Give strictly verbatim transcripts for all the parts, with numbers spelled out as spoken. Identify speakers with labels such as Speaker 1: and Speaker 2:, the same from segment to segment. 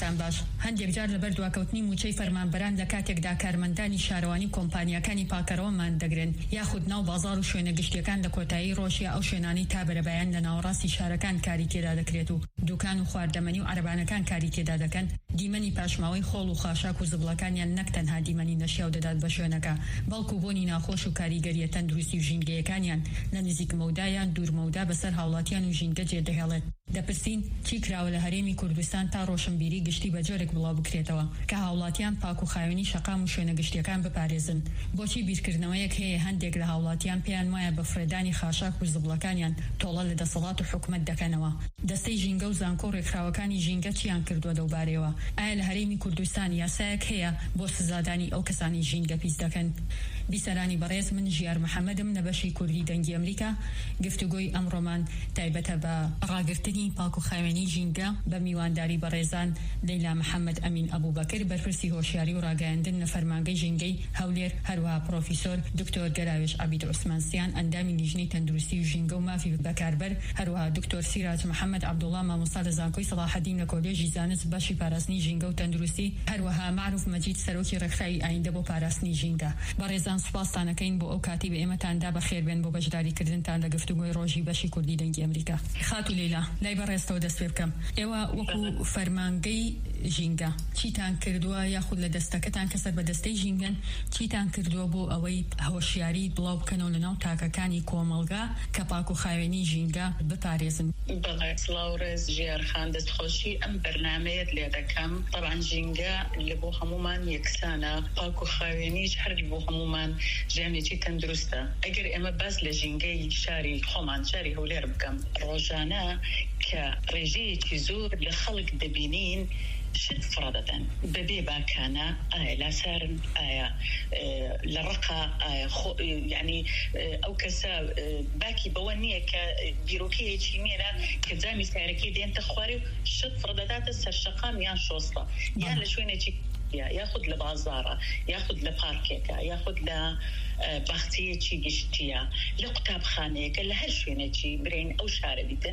Speaker 1: سەرتان باش. هەندێک جار لەبەر دواکەوتنی موچەی فەرمانبەران لە کاتێکدا کارمەندانی شارەوانی کۆمپانیەکانی پاکەرەوەمان دەگرن یاخود ناو بازار و شوێنە گشتیەکان لە کۆتایی ڕۆژیا ئەو شوێنانی تا بەرەبایان لە ناوەڕاستی شارەکان کاری تێدا دەکرێت و دوکان و خواردەمەنی و عەرەبانەکان کاری تێدا دەکەن. دیمەنی پاشماوەی خۆڵ و خاشاک و زبڵەکانیان نەک تەنها دیمەنی نەشیاو دەدات بە شوێنەکە بەڵکو بۆنی ناخۆش و کاریگەریە تەندروستی و ژینگەیەکانیان لە نزیک مەودایان دوور مەودا بەسەر هاوڵاتیان و ژینگە جێدەهێڵێت. دەپرسین چی کراوە لە هەرێمی کوردستان تا ڕۆشنبیری گشتی بە جۆرێک بڵاو بکرێتەوە کە هاوڵاتیان پاک و خاوێنی شەقام و شوێنە گشتیەکان بپارێزن. بۆچی بیرکردنەوەیەک هەیە هەندێک لە هاوڵاتیان پێیان وایە بە فرێدانی خاشاک و زبڵەکانیان تۆڵە لە دەسەڵات و حکومەت دەکەنەوە. دەستەی ژینگە و زانکۆ و ڕێکخراوەکانی ژینگە چیان کردووە دەوبارەوە؟ ئایا لە هەرێمی کوردستان یاسایەک هەیە بۆ سزادانی ئەو کەسانی ژینگە پیس دەکەن؟ بیسەرانی بەڕێز، من ژیار محەممەدم لە بەشی کوردی دەنگی ئەمریکا. گفتوگۆی ئەمڕۆمان تایبەتە بە ڕاگررتنی پاک و خاوێنی ژینگە بە میوانداری بەڕێزان لەیلا محەممەد ئەمین ئەبوبەکر بەرپرسی هۆشیاری و ڕاگەیاندن لە فەرمانگەی ژینگەی هەولێر، هەروەها پرۆفیسۆر دکتۆر گەراوێش عەبید عوسمانسیان ئەندامی لیژنەی تەندروستی و ژینگە و مافی بەکاربەر، هەروەها دکتۆر سیراج محەممەد عەبدوڵڵا مامۆستا لە زانکۆی سەلاحەدین لە کۆلێژی زانست بەشی پاراستنی ژینگە و تەندروستی، هەروەها معروف مەجید سەرۆکی ڕێکخراوی ئایندە بۆ پاراستنی ژینگە. بەڕێزان سوپاستانەکەین بۆ ئەو کاتی بە ئێمەتاندا بەخێربێن بۆ بەشداریکردنتان لە گفتوگۆی ڕۆژی بەشی کوردی دەنگی ئەمریکا. خاتو لەیلا، لای بەڕێستەوە دەست پێ بکەم. ئێوە وەکو فەرمانگەی ژینگە چیتان کردووە یاخود لە دەستەکەتان کە سەر بە دەستەی ژینگەن چیتان کردووە بۆ ئەوەی هۆشیاری بڵاو بکەنەوە لەناو تاکەکانی کۆمەڵگا کە پاک و خاوێنی ژینگە بپارێزن؟
Speaker 2: بەڵێ سڵاوڕێز ژیارخان، دەستخۆشی ئەم بەرنامەیەت لێ دەکەم. طبعاً ژینگە لە بۆ هەمومان یەکسانە، پاک و خاوێنیش هەر بۆ هەمومان ژیانێکی تەندروستە. ئەگەر ئێمە باس لە ژینگەی شاری خۆمان شاری هەولێر بکەم، ڕۆژانە کە ڕێژەیەکی زۆر لە خەڵک دەبینین شت فڕەدەدەن بەبێ باکانە، ئایا لاسارن، ئایا لە ڕقا، یعنی ئەو کەسە باکی بەوە نییە کە بیرۆکەیەکی مێرە کە جامی سیارەکەی دێنتە خوارێ و شت فڕدەداتە سەر شەقام یان شۆستە یان لە شوێنێکی یاخود لە بازارە یاخود لە پارکێکە یاخود لە باخچەیەکی گشتیە لە قوتابخانەیەکە لە هەر شوێنێکی برین ئەو شارە بیتن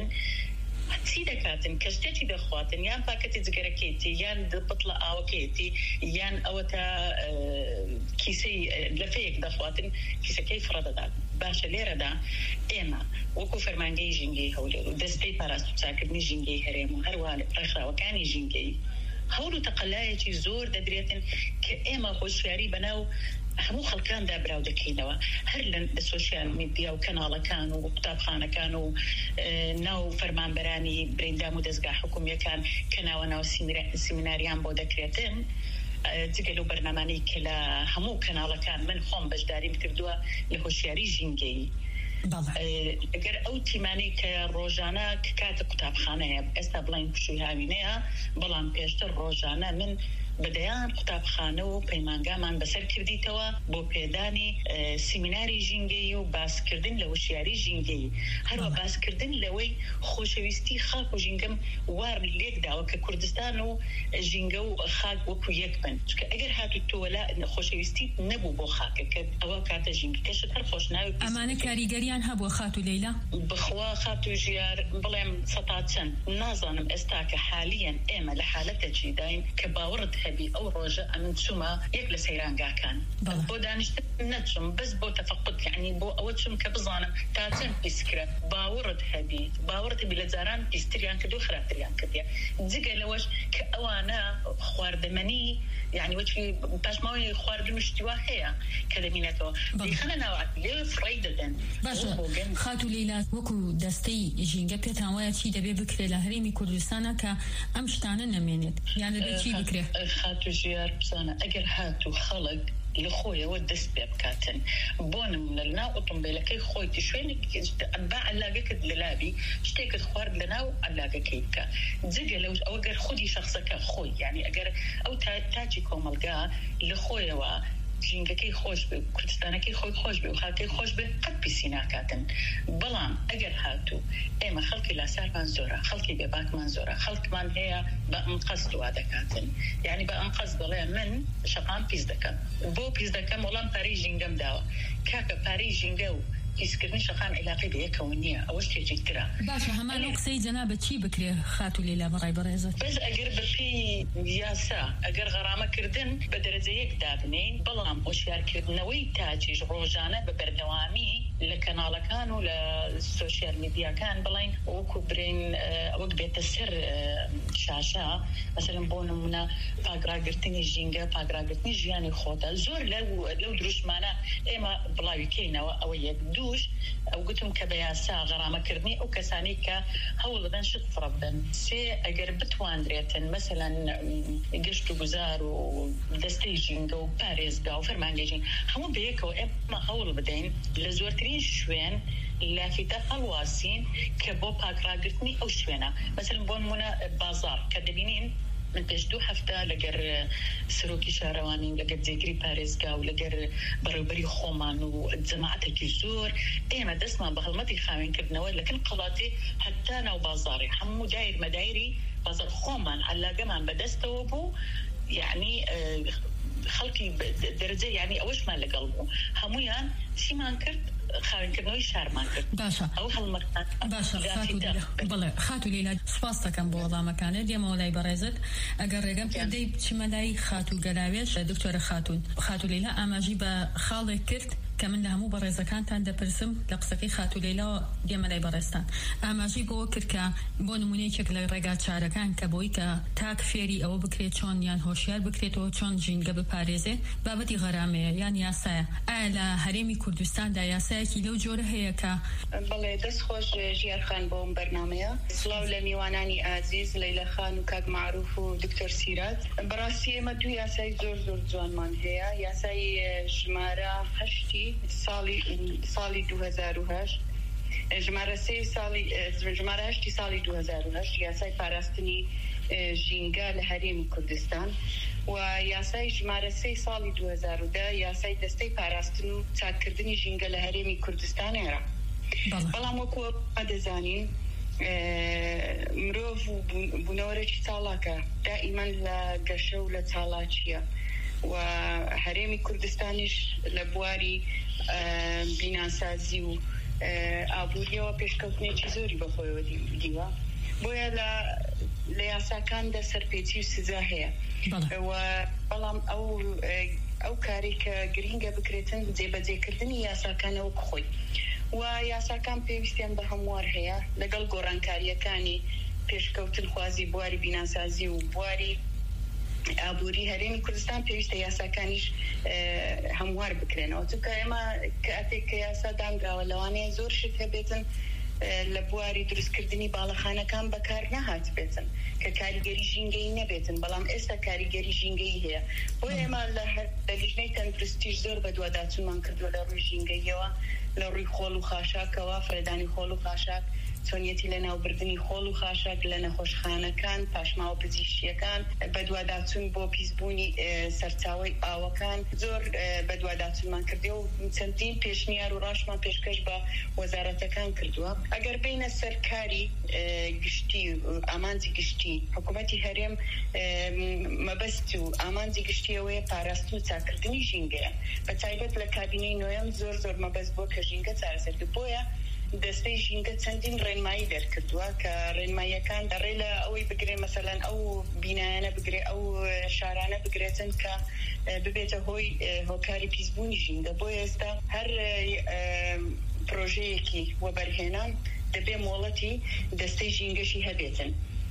Speaker 2: چی دەکاتن کە شتێکی دەخواتن یان پاکەتی جگەرەکەیتی یان بتڵە ئاوەکەیتی یان ئەوە تا کیسەی لەفەیەک دەخواتن کیسەکەی فڕەدەدات. باشە لێرەدا ئێمە وەکو فەرمانگەی ژینگەی هەولێر و دەستەی پاراست و چاکردنی ژینگەی هەرێم و هەروە ڕێکخراوەکانی ژینگەی هەوڵ و تەقەلایەکی زۆر دەدرێتن کە ئێمە هۆشیاری بەناو هەموو خەڵکاندا براو دەکەینەوە، هەر لە سۆشیال میدیا و کەناڵەکان و قوتابخانەکان و ناو فەرمانبەرانی بریندام و دەستگا حکومیەکان کە ناوە ناو سیمیناریان بۆ دەکرێتن. جگە لەو بەرنامانەی کە لە هەموو کەناڵەکان من خۆم بەشداریم کردووە لە هۆشیاری ژینگەی. ئەگەر ئەو تیمانەی کە ڕۆژانە کە کاتە قوتابخانەیە ئێستا بڵین پشووی هاوینەیە، بەڵام پێشتر ڕۆژانە من بەدەیان قوتابخانە و پەیمانگامان بەسەر کردیتەوە بۆ پێدانی سیمیناری ژینگەی و باسکردن لە وشیاری ژینگەی، هەروە باسکردن لەوەی خۆشەویستی خاک و ژینگەم وار لێکداوە کە کوردستان و ژینگە و خاک وەکو یەک بن. چکە ئەگەر هاتو تۆوەلا خۆشەویستی نەبوو بۆ خاکەکە ئەوە کاتە ژینگەکەشت هەر خۆش ناوی.
Speaker 1: ئەمانە کاریگەریان هەبووە خاتو لەیلا؟
Speaker 2: بخوا خاتو ژیار بڵێم سەتا چەند نازانم ئێستا کە حالیەن ئێمە لە حالەتێکی داین کە باوەڕت هەبی ئەو ڕۆژە ئەمن چوومە یەک لە سەیرانگاکان بۆ دانیشتن نەچم بەس بۆ تەفەقوت، یعنی بۆ ئەوە چوم کە بزانم تا چەند پیسکرە باوەڕت هەبی باوەڕت هەبی لە جاران پیستریان کردو خراپتریان کردیە. جگە لەوەش کە ئەوانە خواردەمەنی یعنی وەچی پاشماوەی خواردن شتیوا هەیە کە دەبینێتەوە دیخەنە ناوات لێ فڕی دەدەن.
Speaker 1: باشە خاتو لەیلا، وەکو دەستەی ژینگە پێتان وایە چی دەبێ بکرێ لە هەرێمی کوردستانە کە ئەم شتانە نەمێنێت یان دەبێت چی بکرێ؟
Speaker 2: خاتو ژیار بزانە ئەگەر هاتو خەڵک لە خۆیەوە دەست پێ بکاتن بۆ نمونە لەناو ئۆتۆمبیلەکەی خۆیتی شوێنێکی با عەلاگەکەت لەلابی شتێکت خوارد لەناو عەلاگەکەی بکە. جگە لەو ئەوەگەر خودی شەخصەکە خۆی یعنی ئەگەر ئەو تاچی کۆمەلگا لە خۆیەوە ژینگەکەی خۆش بێ کوردستانەکەی خۆی خۆش بێ و خاکەی خۆش بێ قەت پیسی ناکاتن. بەڵام ئەگەر هاتوو ئێمە خەڵکی لاسارمان زۆرە، خەڵکی بێباکمان زۆرە، خەڵکمان هەیە بە ئەمقەز دوا دەکاتن، یعنی بە ئەمقەز دەڵێ من شەقام پیس دەکەم بۆ پیس دەکەم وەڵام پارەی ژینگەم داوە. کاکە پارەی ژینگە و هیچکردنی شەقام علاقی بە یەکەوە نییە ئەوە شتێکی ترە.
Speaker 1: باشە هەمان ئەو قسەی جەنابەت چی بکرێ خاتو لێلا بەڕای بەڕێزت؟
Speaker 2: بەس ئەگەر بەپێی یاسا ئەگەر غەرامەکردن بە دەرەجە یەک دابنێن بەڵام هۆشیارکردنەوەی تاجیش ڕۆژانە بە بەردەوامی لە کەناڵەکان و لە سۆشیال میدیاکان بڵین وەکو برین وەک بێتە سەر شاشە مەسەلەن بۆ نمونە پاگراگرتنی ژینگە پاگراگرتنی ژیانی خۆتە زۆر لەو دروشمانە ئێمە بڵاویکەینەوە ئەوە یەک دووش ئەو گوتم کە بە یاسا غەرامەکردنی ئەو کەسانی کە هەوڵ دەدەن شت فڕە بدەن سێ ئەگەر بتواندرێتن مەسەلەن گەشت و گوزار و دەستەی ژینگە و پارێزگا و فەرمانگەیژین هەموو بەیەکەوە ئێمە هەوڵ بدەین لە زۆرترین شوێن لافتە هەڵواسین کە بۆ پاکراگرتنی ئەو شوێنە مەسەلەن بۆ نمونە بازار کە دەبینین من پێش دوو هەفتە لەگەر سەرۆکی شارەوانی لەگەر جێگری پارێزگا و لەگەر بەڕێوەبەری خۆمان و جەماعەتێکی زۆر ئێمە دەستمان بە هەڵمەتی خاوێنکردنەوە لەکن قەڵاتی هەتا ناو بازاڕی هەموو دایر مەدایری بازار خۆمان عەلاگەمان بەدەستەوە بوو یعنی خەڵکی دەرەجە یعنی ئەوەشمان لەگەڵ بوو هەمویان چیمان کرد خاوێنکردنەوەی شارمان کرد
Speaker 1: باشە
Speaker 2: ئەو هەڵمەتان
Speaker 1: باشە بڵێ خاتو لێلا سپاس دەکەم بۆ وەڵامەکانت دێمەوە لای بەڕێزت ئەگەر ڕێگەم پێدەی بچمە لای خاتو گەلاوێش دکتۆرە خاتون خاتو لێلا ئاماژی بە خاڵێک کرد کە من لە هەموو بەڕێزەکانتان دەپرسم لە قسەکەی خاتو لێلا دێمە لای بەڕێستان ئاماژی بۆ کرد کە بۆ نمونەیەکێک لە ڕێگا چارەکان کە بۆی کە تاک فێری ئەوە بکرێت چۆن یان هۆشیار بکرێتەوە چۆن ژینگە بپارێزێ بابەتی غەرامەیە یان یاسایە ئایا لە هەرێمی کوردستاندا یاسایەکی لەو جۆرە هەیە کە
Speaker 3: بەڵێ دەست خۆش ژیارخان بۆم بەرنامەیە سڵاو لە میوانانی ئازیز لەیلە خان و کاک معروف و دکتۆر سیرات بەڕاستی ئێمە دوو یاسای زۆر زۆر جوانمان هەیە یاسای ژمارە هەشتی ساڵی ساڵی دوو هەزار و هەشت ژمارە سێ ساڵی ژمارە هەشتی ساڵی دوو هەزار و هەشت یاسای پاراستنی ژینگە لە هەرێمی کوردستان و یاسای ژمارە سێ ساڵی دوو هەزار و دە یاسای دەستەی پاراستن و چاکردنی ژینگە لە هەرێمی کوردستان هێرا بەڵام وەکو دەزانین مرۆڤ بوونەوەرەی چاڵاکە دائیمەن لە گەشە و لە چاڵاکیە و هەرێمی کوردستانیش لە بواری بیناسازی و ئابووریەوە پێشکەوتنێکی زۆری بەخۆیەوە دیوە بۆیە لە یاساکاندا سەرپێچی و سزا هەیە بەڵام ئەو ئەو کاری کە گرینگە بکرێتن جێبەجێکردنی یاساکانەوە خۆی و یاساکان پێویستیان بە هەموار هەیە لەگەڵ گۆڕانکاریەکانی پێشکەوتن خوازی بواری بیناسازی و بواری ئابووری هەرێمی کوردستان پێویستە یاساکانیش هەموار بکرێنەوە چونکە ئێمە کاتێک کە یاسا دانراوە لەوانەیە زۆر شت هەبێتن لە بواری دروستکردنی باڵەخانەکان بەکار نەهات بێتن کە کاریگەری ژینگەی نەبێتن بەڵام ئێستا کاریگەری ژینگەی هەیە بۆ ئێمە لە لیژنەی تەندروستیش زۆر بەدواداچونمان کردووە لە ڕووی ژینگەیەوە لە ڕووی خۆڵ و خاشاکەوە فڕێدانی خۆڵ و خاشاک چۆنیەتی لە ناوبردنی خۆڵ و خاشاک لە نەخۆشخانەکان پاشماوە پزیشتیەکان بەدواداچون بۆ پیسبوونی سەرچاوەی ئاوەکان زۆر بەدواداچونمان کردووە و چەندین پێشنیار و ڕاشمان پێشکەش بە وەزارەتەکان کردووە ئەگەر بینە سەرکاری گشتی ئامانجی گشتی حکوومەتی هەرێم مەبەست و ئامانجی گشتیەوەیە پاراستن و چاکردنی ژینگەیە بە تایبەت لە کابینەی نوێم زۆر زۆر مەبەست بۆ کە ژینگە چارەسەر بۆیە دەستەی ژینگە چەندین ڕێنمایی دەرکردووە کە ڕێنماییەکان دەڕێ لە ئەوەی بگرێ مەسەلەن ئەو بینایانە بگرێ ئەو شارانە بگرێتن کە ببێتە هۆی هۆکاری پیسبوونی ژینگە بۆ ئێستا هەر پرۆژەیەکی وەبەرهێنان دەبێ مۆڵەتی دەستەی ژینگەشی هەبێتن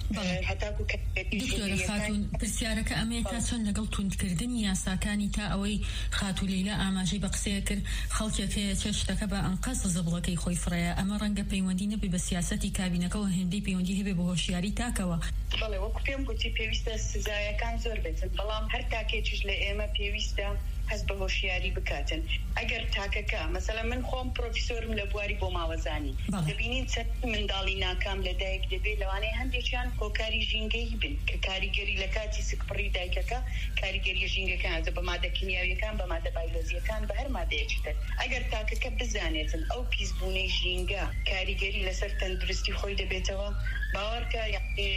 Speaker 1: دکتۆرە خاتون پرسیارەکە ئەمەیە تا چۆن لەگەڵ توندکردنی یاساکانی تا ئەوەی خاتو لێلا ئاماژەی بە قسەیە کرد خەڵکێک هەیە چێ شتەکە بە ئەنقەس زبڵەکەی خۆی فڕەیە ئەمە ڕەنگە پەیوەندی نەبێ بە سیاسەتی کابینەکەەوە هێندەی پەیوەندی هەبێ بە هۆشیاری تاکەوە
Speaker 3: بەڵێ وەکو پێم گوتی پێویستە سزایەکان زۆر بێتن بەڵام هەر تاکێکیش لە ئێمە پێویستە هەست بە هۆشیاری بکاتن ئەگەر تاکەکە مەسەلە من خۆم پرۆفیسۆرم لە بواری بۆ ماوەزانی دەبینین چەند منداڵی ناکام لە دایک دەبێ لەوانەیە هەندێکیان هۆکاری ژینگەی بن کە کاریگەری لە کاتی سکپڕی دایکەکە کاریگەری ژینگەکان بە مادە کیمیاویەکان بە مادە بایۆلۆژیەکان بە هەر مادەیەکی تر ئەگەر تاکەکە بزانێتن ئەو پیسبوونەی ژینگە کاریگەری لەسەر تەندروستی خۆی دەبێتەوە باوەڕکە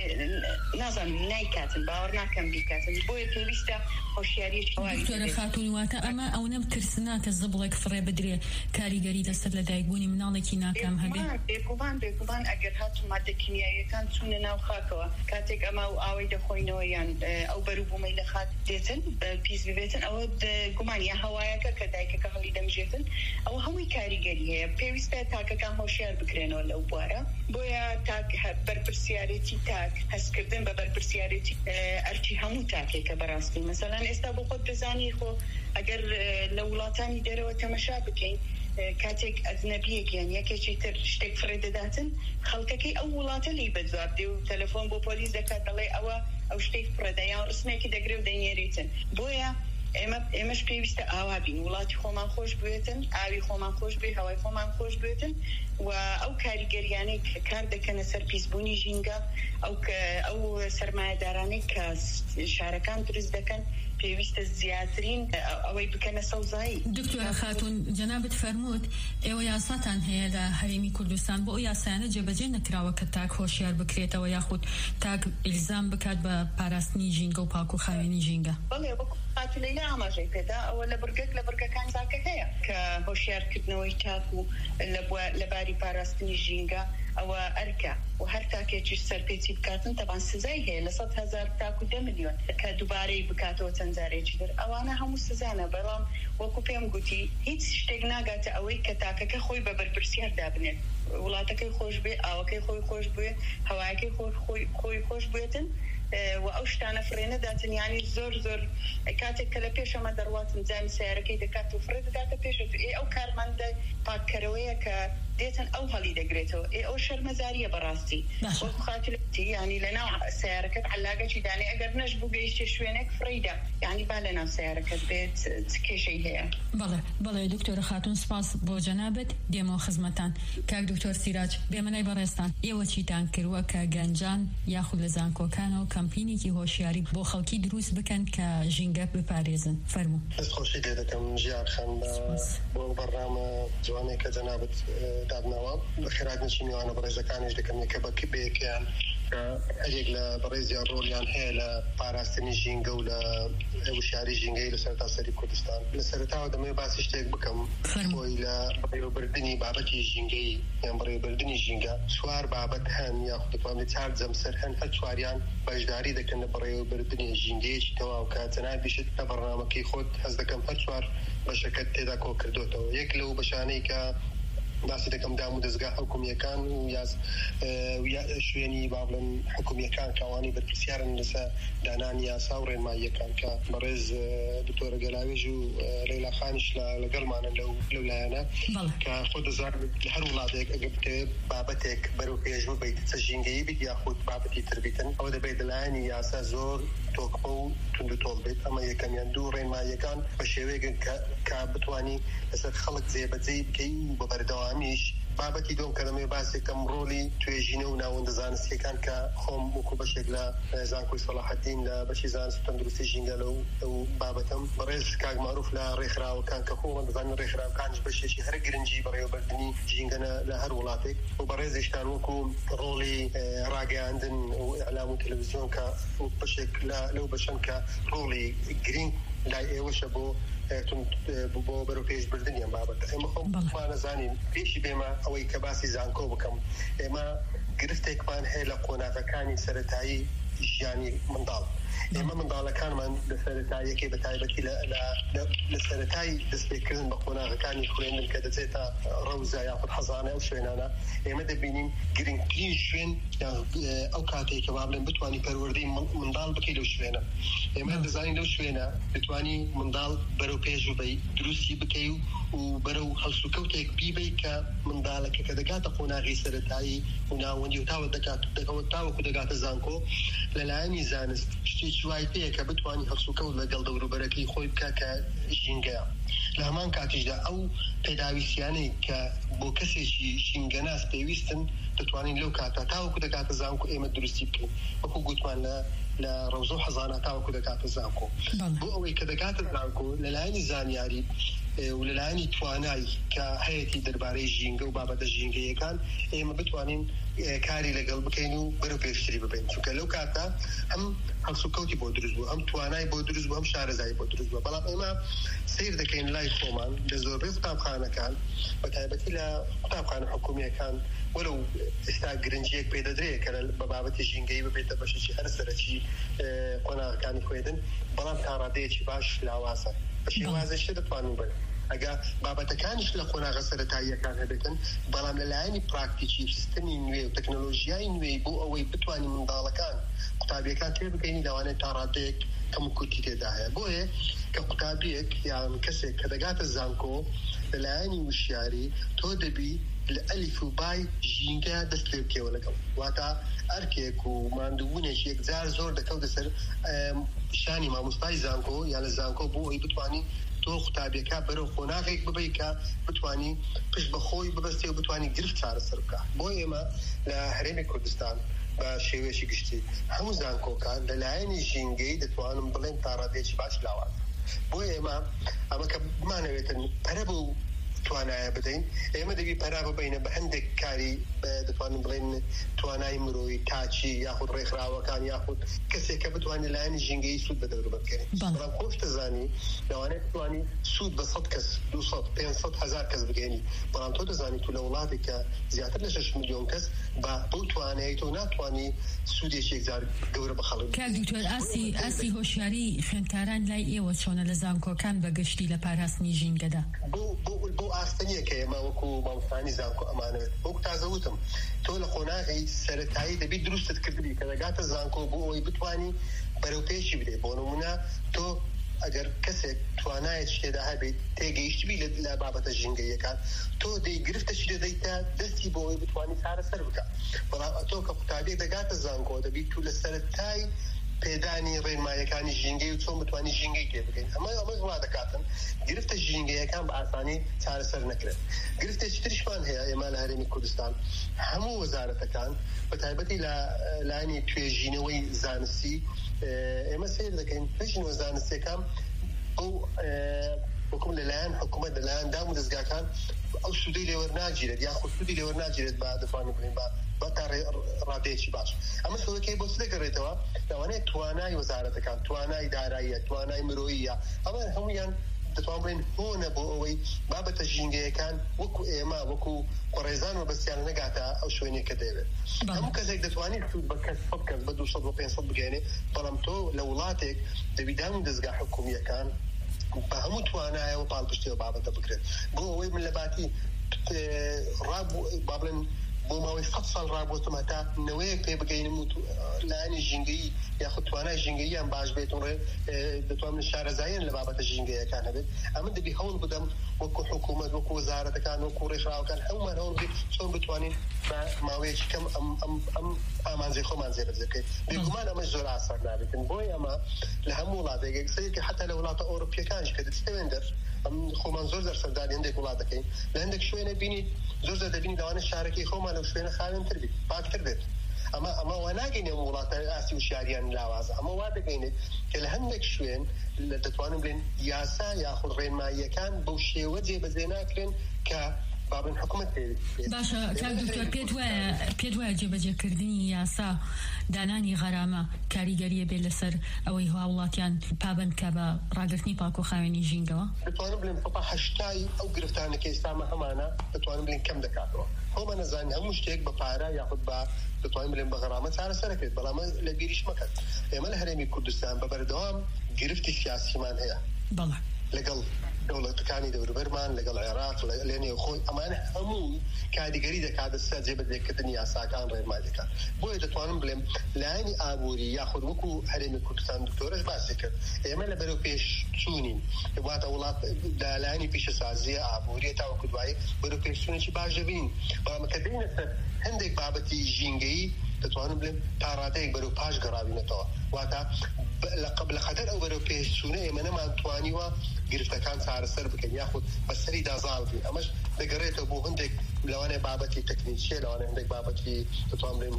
Speaker 3: نازانم نایکاتن باوەڕ ناکەم بیکاتن بۆیە پێویستە هۆشیاریەکی
Speaker 1: دکتۆرە خاتون واتە ئەمە ئەو نەم ترسناکە زبڵێک فڕێ بدرێ کاریگەری لەسەر لە دایکبوونی مناڵێکی ناکام هەبێ
Speaker 3: بێگومان بێگومان ئەگەر هاتو مادە کیمیاییەکان چوونە ناو خاکەوە کاتێک ئەمە و ئاوەی دەخۆینەوە یان ئەو بەروبوومەی لە خاک دێتن پیس ببێتن ئەوە گومان یا هەوایەکە کە دایکەکە هەڵی دەمژێتن ئەوە هەمووی کاریگەری هەیە پێویستە تاکەکان هۆشیار بکرێنەوە لەو بوارە بۆیە تاک بەرپرسیارەتی تاک هەستکردن بە بەرپرسیارەتی ئەرچی هەموو تاکێکە بەڕاستی مەسەلەن ئێستا بۆ خۆت بزانی خۆ ئەگەر لە وڵاتانی دەرەوە تەمەشا بکەین کاتێک ئەجنەبیەکیان یەکێکی تر شتێک فڕێ دەداتن خەڵکەکەی ئەو وڵاتە لی بەجواب دێ و تەلەفۆن بۆ پۆلیس دەکات دەڵێ ئەوە ئەو شتێک فڕەدە یان ڕسمێکی دەگرێ و دەینێریتن بۆیە ئێمە ئێمەش پێویستە ئاوا بین وڵاتی خۆمان خۆش بێتن ئاوی خۆمان خۆش بێ هەوای خۆمان خۆش بێتن و ئەو کاریگەریانەی کە کار دەکەنە سەر پیسبوونی ژینگە ئەو ئەو سەرمایەدارانەی کە شارەکان دروست دەکەن پێویستە زیاترین ئەوەی بکەنە سەوزایی.
Speaker 1: دکتۆرە خاتون جەنابەت فەرمووت ئێوە یاساتان هەیە لە هەرێمی کوردستان بۆ ئەو یاسایانە جێبەجێ نەکراوە کە تاک هۆشیار بکرێتەوە یاخود تاک ئیلزام بکات بە پاراستنی ژینگە و پاک و خاوێنی ژینگە.
Speaker 3: بەڵێ وەکو خاتونەیلا ئاماژەی پێدا ئەوە لە بڕگەک لە بڕگەکان تاکە هەیە کە هۆشیارکردنەوەی تاک و لەباری پاراستنی ژینگە ئەوە ئەرکە و هەر تاکێکیش سەرپێچی بکاتن تەبان سزای هەیە لە سەد هەزار تاک و دە ملیۆن کە دووبارەی بکاتەوە چەند جارێکی تر ئەوانە هەموو سزانە بەڵام وەکو پێم گوتی هیچ شتێک ناگاتە ئەوەی کە تاکەکە خۆی بە بەرپرسیار دابنێت وڵاتەکەی خۆش بێ ئاوەکەی خۆی خۆش بێ هەوایەکەی خۆی خۆش بێتن و ئەو شتانە فرێنە داتن یانی زۆر زۆر کاتێک کە لە پێشەمە دەڕواتن جامی سیارەکەی دەکات و فرێ دەداتە پێشێت ئێ ئەو کارمەندە پاککەرەوەیە کە دێتن ئەو هەڵی دەگرێتەوە ئێ ئەو شەرمەزاریە بەڕاستی وەکو خاتولەتی یانی لەناو سیارەکەت عەلاگەکی دانێ ئەگەر نەش بوو گەیشتێ شوێنێک فڕیدا یانی با لەناو سیارەکەت بێت چ کێشەی هەیە.
Speaker 1: بەڵێ بەڵێ دکتۆرە خاتون سپاس بۆ جەنابەت دێمەوە خزمەتان. کاک دکتۆر سیراج بێمەنای بەڕێستان ئێوە چیتان کردووە کە گەنجان یاخود لە زانکۆکانەوە کەمپینێکی هۆشیاری بۆ خەڵکی دروست بکەن کە ژینگە بپارێزن فەرموو.
Speaker 4: دەست خۆشی لێ دەکەم ژیار خان بۆ بەڕامە جوانەی کە جەنابەت دادنەوە بە خێرات نشینیوانە بەڕێزەکانیش دەکەم یەکە بە بەیەکیان هەرێک لە بەڕێزیان ڕۆڵیان هەیە لە پاراستنی ژینگە و لە وشاری ژینگەی لە سەرتا سەری کوردستان. لە سەرتاوە دەمەوێت باسی شتێک بکەم بۆی لە بەڕێوەبردننی بابەتی ژینگەی یان بەڕێوەبردننی ژینگە چوار بابەت هەن یاخود دەتوانێت چار جەمسەر هەن هەر چواریان بەشداری دەکەن لە بەڕێوەبردننی ژینگەیەکی تەواو کە جەنابیشت لە بەڕنامەکەی خۆت هەست دەکەم هەر چوار بەشەکەت تێدا کۆ کردوتەوە. یەک لەو بەشانەی کە باسی دەکەم دام و دەستگا حکومیەکان و یاز شوێنی بابڵن حکومیەکان کەوانی بەرپرسیارن لەسەر دانانی یاسا و ڕێنماییەکان کە بەڕێز دکتۆرە گەلاوێژ و لەیلا خانیش لەگەڵمانە لەو لەولایەنە کە خۆ دەزانن لە هەر وڵاتێک ئەگەر بتەوێت بابەتێک بەرەو پێش ببیت چە ژینگەیی بیت یاخود بابەتی تر بیتن ئەوە دەبێت لەلایەنی یاسا زۆر تۆکمە و تونند و تۆڵ بێت. ئەمە یەکەمیان دوو ڕێنماییەکان بە شێوەیەکن کە بتوانی لەسەر خەڵک جێبەجێ بکەی و بە بەردەوامیش بابەتی دۆم کە دەمێ باسێکم ڕۆڵی توێژینە و ناوەندە زانستیەکان کە خۆم وەکو بەشێک لە زانکۆی سەلاحەدین لە بەشی زانست و تەندروستی ژینگە لەو ئەو بابەتم بەڕێز کاک معروف لە ڕێکخراوەکان کە خۆمە دەزانن ڕێکخراوەکانش بەشێکی هەر گرنگی بەڕێوەبردننی ژینگەنە لە هەر وڵاتێک و بەڕێزیشتان وەکو ڕۆڵی ڕاگەیاندن و ئەعلام و تەلەڤیزیۆن کە بەشێک لەو بەشەن کە ڕۆڵی گرنگ لای ئێوەشە بۆ بۆ بەرەو پێشبردنیان بابەت. ئێمە خۆمانەزانین پێشی بێمە ئەوەی کە باسی زانکۆ بکەم ئێمە گرفتێکمان هەیە لە قۆناغەکانی سەرەتایی ژیانی منداڵ. ئێمە منداڵەکانمان لە سەرەتاییەکەی بە تایبەتی لە سەرەتایی دەستپێکردن بە قۆناغەکانی خوێندن کە دەچێتە ڕەوزە یاخود حەزانە ئەو شوێنانە ئێمە دەبینین گرنگترین شوێن ئەو کاتێک کە بابڵێن بتوانی پەروەردەی منداڵ بکەی لەو شوێنە. ئێمە دەزانین لەو شوێنە دەتوانی منداڵ بەرەو پێش ببەی دروستی بکەی و بەرەو هەڵسوکەوتێک بیبەی کە منداڵەکە کە دەگاتە قۆناغی سەرەتایی و ناوەندی و تاوە دەکەوت تاوەکو دەگاتە زانکۆ لەلایەنی زانست شتێکی وای پێیە کە بتوانی هەڵسوکەوت لەگەڵ دەوروبەرەکەی خۆی بکە کە ژینگەیە. لە هەمان کاتیشدا ئەو پێداویستیانەی کە بۆ کەسێکی ژینگەناس پێویستن دەتوانین لەو کاتە تاوەکو دەگاتە زانکۆ ئێمە دروستی بکەین وەکو گوتمان لە لە ڕەوزە و حەزانە تاوەکو دەگاتە زانکۆ. بۆ ئەوەی کە دەگاتە زانکۆ لەلایەنی زانیاری وللانی توانای کە هەیەی دەربارەی ژینگە و بابەتە ژینگەیەکان ئێمە بتوانین کاری لەگەڵ بکەین و بەرەو پێشتری ببین چونکە لەو کاتە ئەم هەڵسوکەوتی بۆ دروست بوو ئەم توانای بۆ دروست بوو ئەم شارەزایی بۆ دروست بوو بەڵام ئێمە سیر دەکەین لای خۆمان لە زۆربەی قوتابخانەکان بە تایبەتی لە قوتابخانە حکوومیەکان وەرە ئێستا گرنگیەک پێدەدرێت کە بە بابەتی ژینگەی ببێتە بەشێکی هەر سەرەکی قۆناغەکانی خوێندن بەڵام تا ڕادەیەکی باش لاوازە بە شێوازێکی دەتوانین بن ئەگە بابەتەکانیش لە قۆناغە سەرەتاییەکان هەبێتن بەڵام لەلایەنی پراکتیکی سیستەمی نوێ و تەکنۆلۆژیای نوێی بۆ ئەوەی بتوانین منداڵەکان قوتابیەکان تێ بگەینی لەوانەیە تا ڕادەیەک کەم و کورتی تێدا هەیە بۆیە کە قوتابیەک یان کەسێک کە دەگاتە زانکۆ لەلایەنی وشیاری تۆ دەبی لە ئەلیف و بای ژینگە دەست پێ بکەوە لەگەڵ واتە ئەرکێک و ماندووبوونێکی یەکجار زۆر دەکەوتە سەر شانی مامۆستای زانکۆ یان لە زانکۆ بۆ ئەوەی بتوانین تۆ قوتابیەکە بەرەو قۆناغێک ببەی کە بتوانی پشت بە خۆی ببەستێ و بتوانی گرفت چارەسەر بکە بۆ ئێمە لە هەرێمی کوردستان بە شێوەیەکی گشتی هەموو زانکۆکان لەلایەنی ژینگەی دەتوانم بڵێن تا ڕادێکی باش لاوازە بۆ ئێمە ئەمە کە بمانەوێتن پەرە بوو توانایە بدەین ئێمە دەبی پەرا ببینە بە هەندێک کاری دەتوانین بڵێن توانای مرۆیی تاچی یاخود ڕێکخراوەکان یاخود کەسێک کە بتوانێت لایەنی ژینگەی سوود بەدەور بکەین بەڵام خۆش دەزانی لەوانەیە بتوانی سوود بە سەد کەس دووسەد پێنجسەد هەزار کەس بگەینی بەڵام تۆ دەزانی تو لە وڵاتێک کە زیاتر لە شەش ملیۆن کەس بە بەو توانایی تۆ ناتوانی سوودێکی یەکجار گەورە بخەڵک
Speaker 1: کاک دوکتۆر ئاسی ئاسی هۆشیاری خوێندکاران لای ئێوە چۆنە لە زانکۆکان بەگشتی لە پاراستنی ژینگەدا
Speaker 4: بۆ بۆ ئاستەنیە کە ئێمە وەکو مامۆستانی زانکۆ ئەمانەوێت وەکو تازەوتم تۆ لە قۆناغی سەرەتایی دەبی دروستت کردبی کە دەگاتە زانکۆ بۆ ئەوەی بتوانی بەرەو پێشی بدێ بۆ نمونە تۆ ئەگەر کەسێک توانایەت شتێدا هەبێت تێگەیشتبی لە بابەتە ژینگەیەکان تۆ دەی گرفتەشی دەدەیتە دەستی بۆ ئەوەی بتوانی چارەسەر بکە بەڵام تۆ کە قوتابیەک دەگاتە زانکۆ دەبی تو لە سەرەتای پێدانی ڕێنماییەکانی ژینگەی و چۆن بتوانی ژینگەی تێ بکەین ئەمە ئەمە وا دەکاتن گرفتە ژینگەیەکان بە ئاسانی چارەسەر نەکرێت گرفتێکی تریشمان هەیە ئێمە لە هەرێمی کوردستان هەموو وەزارەتەکان بە تایبەتی لە لایەنی توێژینەوەی زانستی ئێمە سیر دەکەین توێژینەوە زانستیەکان ئەو وەکوم لەلایەن حکوومەت لەلایەن دام و دەستگاکان ئەو سوودەی لێوەرناگیرێت یاخود سوودی لێوەرناگیرێت بە دەتوانین بڵێن بە بەتا ڕادەیەکی باش ئەمە سەوەکەی بۆ چ دەگەڕێتەوە لەوانەیە توانای وەزارەتەکان توانای داراییە توانای مرۆییە ئەمە هەموویان دەتوان بڵێن هۆنە بۆ ئەوەی بابەتە ژینگەیەکان وەکو ئێمە وەکو ڕێزان و بەستیان نەگاتە ئەو شوێنێک کە دەوێت هەموو کەسێک دەتوانێت سوود بە کەس سەد کەس بە دووسەد بە پێنجسەد بگەێنێ بەڵام تۆ لە وڵاتێک دەبی دام و دەستگا حکوومیەکان بە هەموو توانایەوە پاڵپشتیەوە بابەتە بکرێت بۆ ئەوەی من لە باتی ڕابوو با بڵێن بۆ ماوەی سەد ساڵ ڕابوتم هەتا نەوەیەک پێ بگەینم و لایەنی ژینگەیی یاخود توانای ژینگەییان باش بێت و دەتوانم شارەزاییان لە بابەتە ژینگەیەکان هەبێت ئەمە دەبی هەوڵ بدەم وەکو حکوومەت وەکو وەزارەتەکان وەکو ڕێکخراوەکان هەمومان هەوڵ بدەین چۆن بتوانین بە ماوەیەکی کەم ئەم ئامانجەی خۆمان زێبەر بکەین بێگومان ئەمە زۆر ئاسان نابێتن بۆی ئەمە لە هەموو وڵاتێک یەکسەرێکی حتا لە وڵاتە ئەوروپیەکانیش کە دەچێتەوێن دەر خۆمان زۆر دەرسەردانی هەندێک وڵات دەکەین لە هەندێک شوێنە بینیت زۆر زۆر دەبینی لەوانە شارەکەی خۆمان لەو شوێنە خاوێنتر بیت پاکتر بێت ئەمە ئەمە وا ناگەینێ وڵاتە ئاسی وشیاریان لاوازە ئەمە وا دەگەینێت کە لە هەندێک شوێن دەتوانم بڵێن یاسا یاخود ڕێنماییەکان بەو شێوە جێبەجێ ناکرێن کە بابن حکومت
Speaker 1: باشە کاک دکتۆر پێت وایە پێت وایە جێبەجێکردنی یاسا دانانی غەرامە کاریگەریە بێت لەسەر ئەوەی هاوڵاتیان پابند کە بە ڕاگررتنی پاک و خاوێنی ژینگەوە
Speaker 4: دەتوانم بڵێن پەپا هەشتای ئەو گرفتانەکە ئێستامە هەمانە دەتوانم بڵێن کەم دەکاتەوە هەمە نەزانین هەموو شتێک بە پارە یاخود بە دەتوانین بڵێن بە غەرامە چارەسەرەکرێت بەڵام لە بیریش مەکەن ئێمە لە هەرێمی کوردستان بە بەردەوام گرفتی سیاسیمان هەیە
Speaker 1: بەڵێ
Speaker 4: لەگەڵ دەوڵەتەکانی دەوروبەرمان لەگەڵ عێراق لە نێو خۆی ئەمانە هەموو کاریگەری دەکات سەر جێبەجێکردنی یاساکان ڕێنماییەکان بۆیە دەتوانم بڵێم لایەنی ئابووری یاخود وەکو هەرێمی کوردستان دکتۆرەش باسی کرد ئێمە لە بەرەو پێش چوونین واتە وڵات لایەنی پیشەسازیە ئابووریە تاوەکو دوایی بەرەو پێشچوونێکی باش دەبین بەڵام کە دێنە سەر هەندێک بابەتی ژینگەیی دەتوانم بڵێم تا ڕادەیەک بەرەو پاش گەڕاوینەتەوە واتە لە خەتەر ئەو بەرەو پێشچوونە ئێمە نەمانتوانیوە گرفتەکان چارەسەر بکەین یاخود بەسەری دازاڵ بین ئەمەش دەگەڕێتەوە بۆ هەندێک لەوانێ بابەتی تەکنیکیە لەوانێ هەندێک بابەتی دەتوانین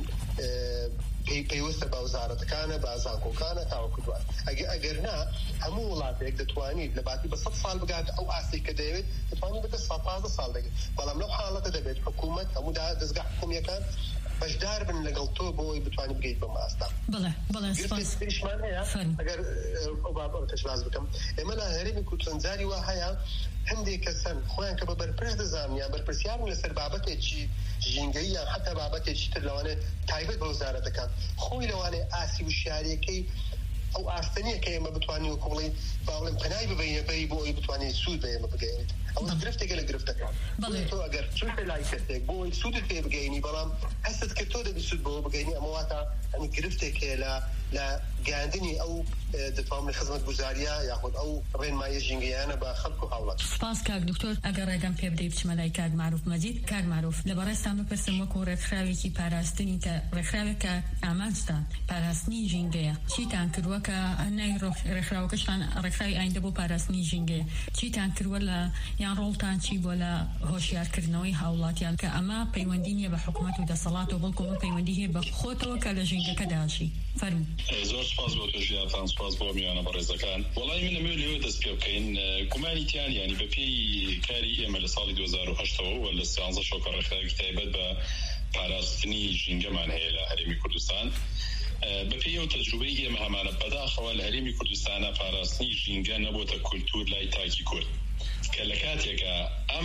Speaker 4: پێویستە بە وزارەتەکانە بە زانکۆکانە تاوەکو دوان ئەگەر نا هەموو وڵاتێک دەتوانیت لە باتی بە سەد ساڵ بگات ئەو ئاستی کە دەیەوێت دەتوانیت بە سەد پانزە ساڵ دەگەێت بەڵام لەو حاڵەتە دەبێت حکوومەت هەموو دەستگا حکوومیەکان بەشدار بن لەگەڵ تۆ بۆی بتوانین بگەیت بە ماستا.
Speaker 1: بڵێ بڵێ
Speaker 4: سپاسمان هەیە ئەگەر ئەو بابەتەش باز بکەم ئێمە لە هەرێمی کوردستان وا هەیە هەندێک کەسن خۆیان کە بە بەرپرس دەزانیان بەرپرسیارن لەسەر بابەتێکی ژینگەی یان حتا بابەتێکی تر لەوانێ تایبەت بە وزارەتەکان خۆی لەوانێ ئاسی وشیارەکەی ئەو ئاستەنیە کە ئێمە بتوانین وەکو بڵێن باوڵێن پەنای ببینە بەی بۆ ئەوی بتوانین سوود بە ئێمە بگەێنێت ئەو گرفتێکە لە گرفتەکان تۆ ئەگەر چونکە لای کەسێک بۆی سوودت پێ بگەینی بەڵام هەستت کە تۆ دەبی سوود بەوە بگەینی ئەمە واتە ئەنی گرفتێک هەیە لە لە گەاندنی ئەو دەتوانین خزمەت گوزاریە یاخود ئەو ڕێنمایی ژینگەیانە بە خەڵک و هاوڵات.
Speaker 1: سپاس کاک دکتۆر ئەگەر ڕێگەم پێ بدەیت بچمە لای کاک معروف مەجید. کاک معروف لەبەڕێستان بپرسم وەکو ڕێکخراوێکی پاراستنی کە ڕێکخراوێکە ئامانجتان پاراستنی ژینگەیە چیتان کردووە کە هەنای ڕێکخراوەکەشتان ڕێکخراوی ئایندە بۆ پاراستنی ژینگەیە چیتان کردووە لە یان ڕۆڵتان چی بۆ لە هۆشیارکردنەوەی هاوڵاتیان کە ئەمە پەیوەندی نیە بە حکوومەت و دەسەڵات و بەڵکو پەیوەندی هەیە بە خۆتەوە کە لە ژینگەکەداشی فەرموو.
Speaker 5: زۆر سپاس بۆ توێژیاتان سپاس بۆ میوانە بەڕێزەکان. وەڵای من ئەمە لێوە دەست پێ بکەین گومانیتیان ینی بەپێی کاری ئێمە لە ساڵی دوو هەزار و هەشتەوە و لە سیانزە شۆکە ڕێکخراوێکی تایبەت بە پاراستنی ژینگەمان هەیە لە هەرێمی کوردستان بەپێی ئەو تەجروبەی ئێمە هەمانە بەداخەوە لە هەرێمی کوردستانە پاراستنی ژینگە نەبووتە کولتور لای تاکی کورد کە لە کاتێکە ئەم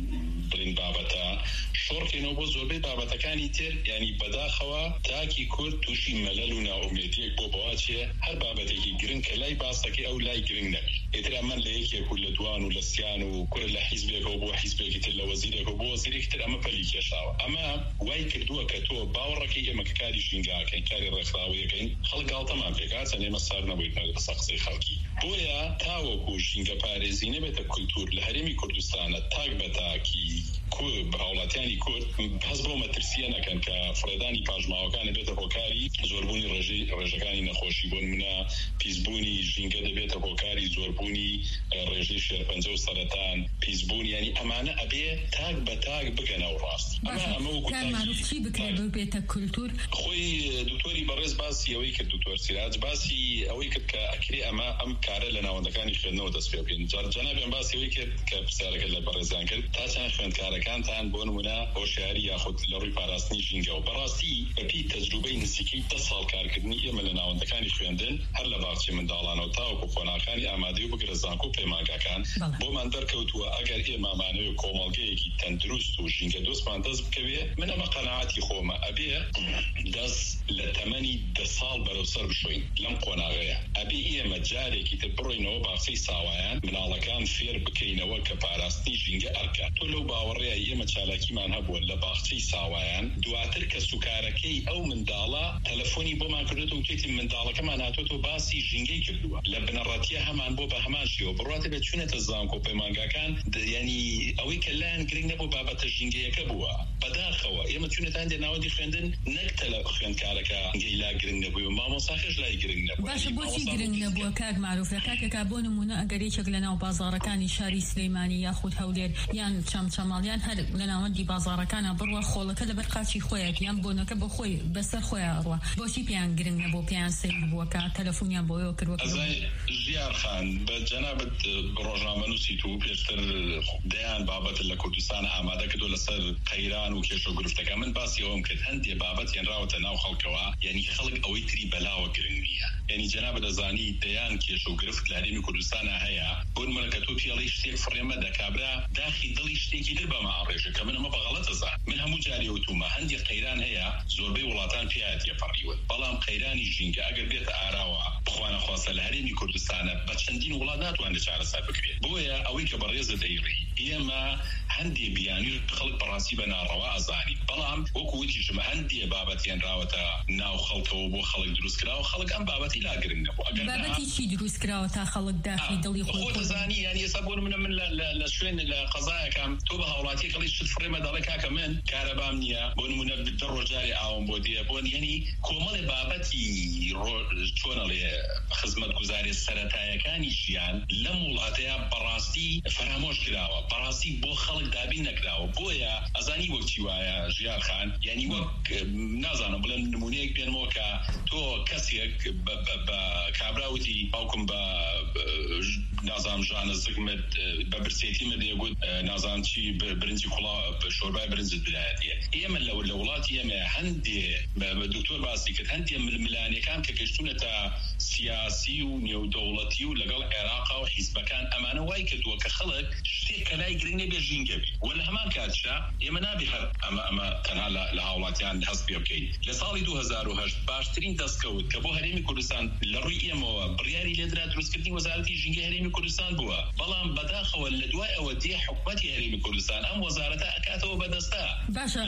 Speaker 5: بڵین بابەتە شۆڕکەینەوە بۆ زۆربەی بابەتەکانی تر ینی بەداخەوە تاکی کورد تووشی مەلەل و ناومێدیەک بۆ بەوا چیە هەر بابەتێکی گرنگ کە لای باسەکەی ئەو لای گرنگ نەبی ئێتر من لە یەکێک و لە دوان و لە سیان و کورد لە حیزبێکەوە بۆ حیزبێکی تر لە وەزیرێکەوە بۆ وەزیرێکی تر ئەمە پەلی کێشاوە ئەمە وای کردووە کە تۆ باوەڕەکەی ئێمە کە کاری ژینگاکەین کاری ڕێکخراوەیەکەین خەڵک گاڵتەمان پێکات چەند ئێمە سار نەبووین بەسە قسەی خەڵکی بۆیە تاوەکو ژینگە پارێزی نەبێتە کولتور لە هەرێمی کوردستانە تاک بە تاکی کورد هاوڵاتیانی کورد هەست بۆ مەترسیە نەکەن کە فڕێدانی پاژماوەکانە بێتە هۆکاری زۆربوونی ڕێژەکانی نەخۆشی بۆ نمونە پیسبوونی ژینگە دەبێتە هۆکاری زۆربوونی ڕێژەی شێرپەنجە و سەرەتان پیسبوون ینی ئەمانە ئەبێ تاک بە تاک بگەنە و ڕاست
Speaker 1: چی بکرێت بێتە کولتور
Speaker 5: خۆی دکتۆری بەڕێز باسی ئەوەی کرد دکتۆر سیراج باسی ئەوەی کرد کە ئەکرێ ئەمە ئەم کارە لە ناوەندەکانی خوێندنەوە دەست پێ بکەین جەنابیان باسی ئەوەی کرد کە پرسیارەکە لە بەڕێزیان کرد تا چەند خوێندکارەکانتان بۆ نمونە هۆشیاری یاخود لە ڕووی پاراستنی ژینگە و بەڕاستی بەپی تەجروبەی نزیکەی دە ساڵ کارکردنی ئێمە لە ناوەندەکانی خوێندن هەر لە باخچەی منداڵانەوە تاوەکو خۆناکانی ئامادەی و بگرە زانکۆ و پەیمانگاکان بۆمان دەرکەوتووە ئەگەر ئێمەمانەوە کۆمەڵگەیەکی تەندروست و ژینگە دۆستمان دەست بکەوێ من ئەمە قەناعەتی خۆمە ئەبێ دەست لە تەمەنی دە ساڵ بەرەوسەر بشۆین لەم قۆناغەیە ئەبێ ئێمە جارێکی تر بڕۆینەوە باخچەی ساوایان مناڵەکان فێر بکەینەوە کە پاراستنی ژینگە ئەرکە تۆ لەو باوەڕێە ئێمە چالاکیمان هەبووە لە باخچەی ساوایان دواتر کە سوکارەکەی ئەو منداڵە تەلەفۆنی بۆمان کردێت و کێتی منداڵەکەمان هاتۆتەوە باسی ژینگەی کردووە لە بنەڕەتیە هەمان بۆ بە هەمان شێوە بڕاتە بێت چونێتە زانکۆ پەیمانگاکان ینی ئەوەی کە لایەن گرنگ نەبوو بابەتە ژینگەیەکە بووە بەداخەوە ئێمە چونێتان دێ ناوەندی خوێندن نەک تەلە خوێندکارەکە گەی لا گرنگ نەبووی و مامۆساخش لای گرنگ نەبووە
Speaker 1: باشە بۆچی گرنگ نەبووە کاک معروف لە کاتێکا بۆ نمونە ئەگەر یەکێک لە ناو بازاڕەکانی شاری سلەیمانی یاخود هەولێر یان چەمچەماڵیان هەر لە ناوەندی بازاڕەکانە بڕوە خۆڵەکە لەبەر قاچی خۆیەک یان بۆنەکە بۆ خۆی بەسەر خۆیان ڕوە بۆچی پێیان گرنگ نەبوو پێیان سەیر بووە کە تەلەفۆنیان بۆیەوە کردووە
Speaker 5: ژیار خان بە جەنابەت ڕۆژنامە نووسیت و پێشتر دەیان بابەت لە کوردستانە ئامادە کردو لەسەر قەیران و کێشە و گرفتەکە من باسی ئەوم کرد هەندێ بابەت هێنراوەتە ناو خەڵکەوە یعنی خەڵک ئەوەی تری بەلاوە گرنگ نییە یعنی جەنابەت دەزانی دەیان کێشە و گرفت لە هەرێمی کوردستانە هەیە بۆ نمونە کە تۆ پێڵەی شتێک فڕێمە دەکابرا داخی دڵی شتێکی در بەمە ئاڕێژە کە من ئەمە بەغەڵەت ئەزان من هەموو جاری وتومە هەندێک قەیران هەیە زۆربەی وڵاتان پێیاتیە پەڕیوە بەڵام قەیرانی ژینگە ئەگەر بێتە ئاراوە بخوانە خواستە لە هەرێمی کوردستانە بە چەندین وڵات ناتوانێت چارەسەر بکرێت بۆیە ئەوەی کە بەڕێزە دەیڕی ئێمە هەندێ بیانی خەڵک بەڕاستی بە ناڕەوا ئەزانی بەڵام وەکو وتیشمە هەندێ بابەتیان راوەتە ناو خەڵکەوە بۆ خەڵک دروستکراوە خەڵک ئەم بابەتی لا گرنگ نەبوو ئەگەر
Speaker 1: بابەتی چی دروستکراوە تا خەڵک داخی دڵی
Speaker 5: خۆ دەزانی یعنی ئێستا بۆ من من لە شوێن لە قەزایەکەم تۆ بە هاوڵاتی هاوڵاتی کەڵی شت فڕێمە دەڵێ کاکە من کارەبام نییە بۆ نمونە دە ڕۆژاری ئاوم بۆ دیە بۆن یعنی کۆمەڵی بابەتی چۆنەڵێ خزمەت گوزاری سەرەتایەکانی ژیان لەم وڵاتەیە بەڕاستی فرامۆش کراوە بەڕاستی بۆ خەڵک دابین نەکراوە بۆیە ئەزانی وەک چی وایە ژیان خان یعنی وەک نازانم بڵێن نمونەیەک پێنمەوە کە تۆ کەسێک بە کابراوتی باوکم بە نازانم ژانە زگمت بە برسێتی مدێگوت نازانم چی برنجی کوڵا شۆربای برنجت بدایەتیە ئێمە لە وڵاتی ئێمە هەندێ بە دکتۆر باسی کرد هەندێ ململانیەکان کە گەشتونەتە سیاسی و نێودەوڵەتی و لەگەڵ عێراقا و حیزبەکان ئەمانە وای کردووە کە خەڵک شتێک کە لای گرنگ نەبێ ژینگە بێت وە لە هەمان کاتشا ئێمە نابێ هەر ئەمە ئەمە تەنها لە هاوڵاتیان هەست پێ بکەین لە ساڵی دوو هەزار و هەشت باشترین دەستکەوت کە بۆ هەرێمی کوردستان لە ڕووی ئێمەوە بڕیاری لێدرا دروستکردنی وەزارەتی ژینگەی هەرێمی کوردستان بووە بەڵام بەداخەوە لە دوای ئەوە دێ حکومەتی هەرێمی کوردستان ئەم وەزارەتە ئەکاتەوە بەدەستا
Speaker 1: باشە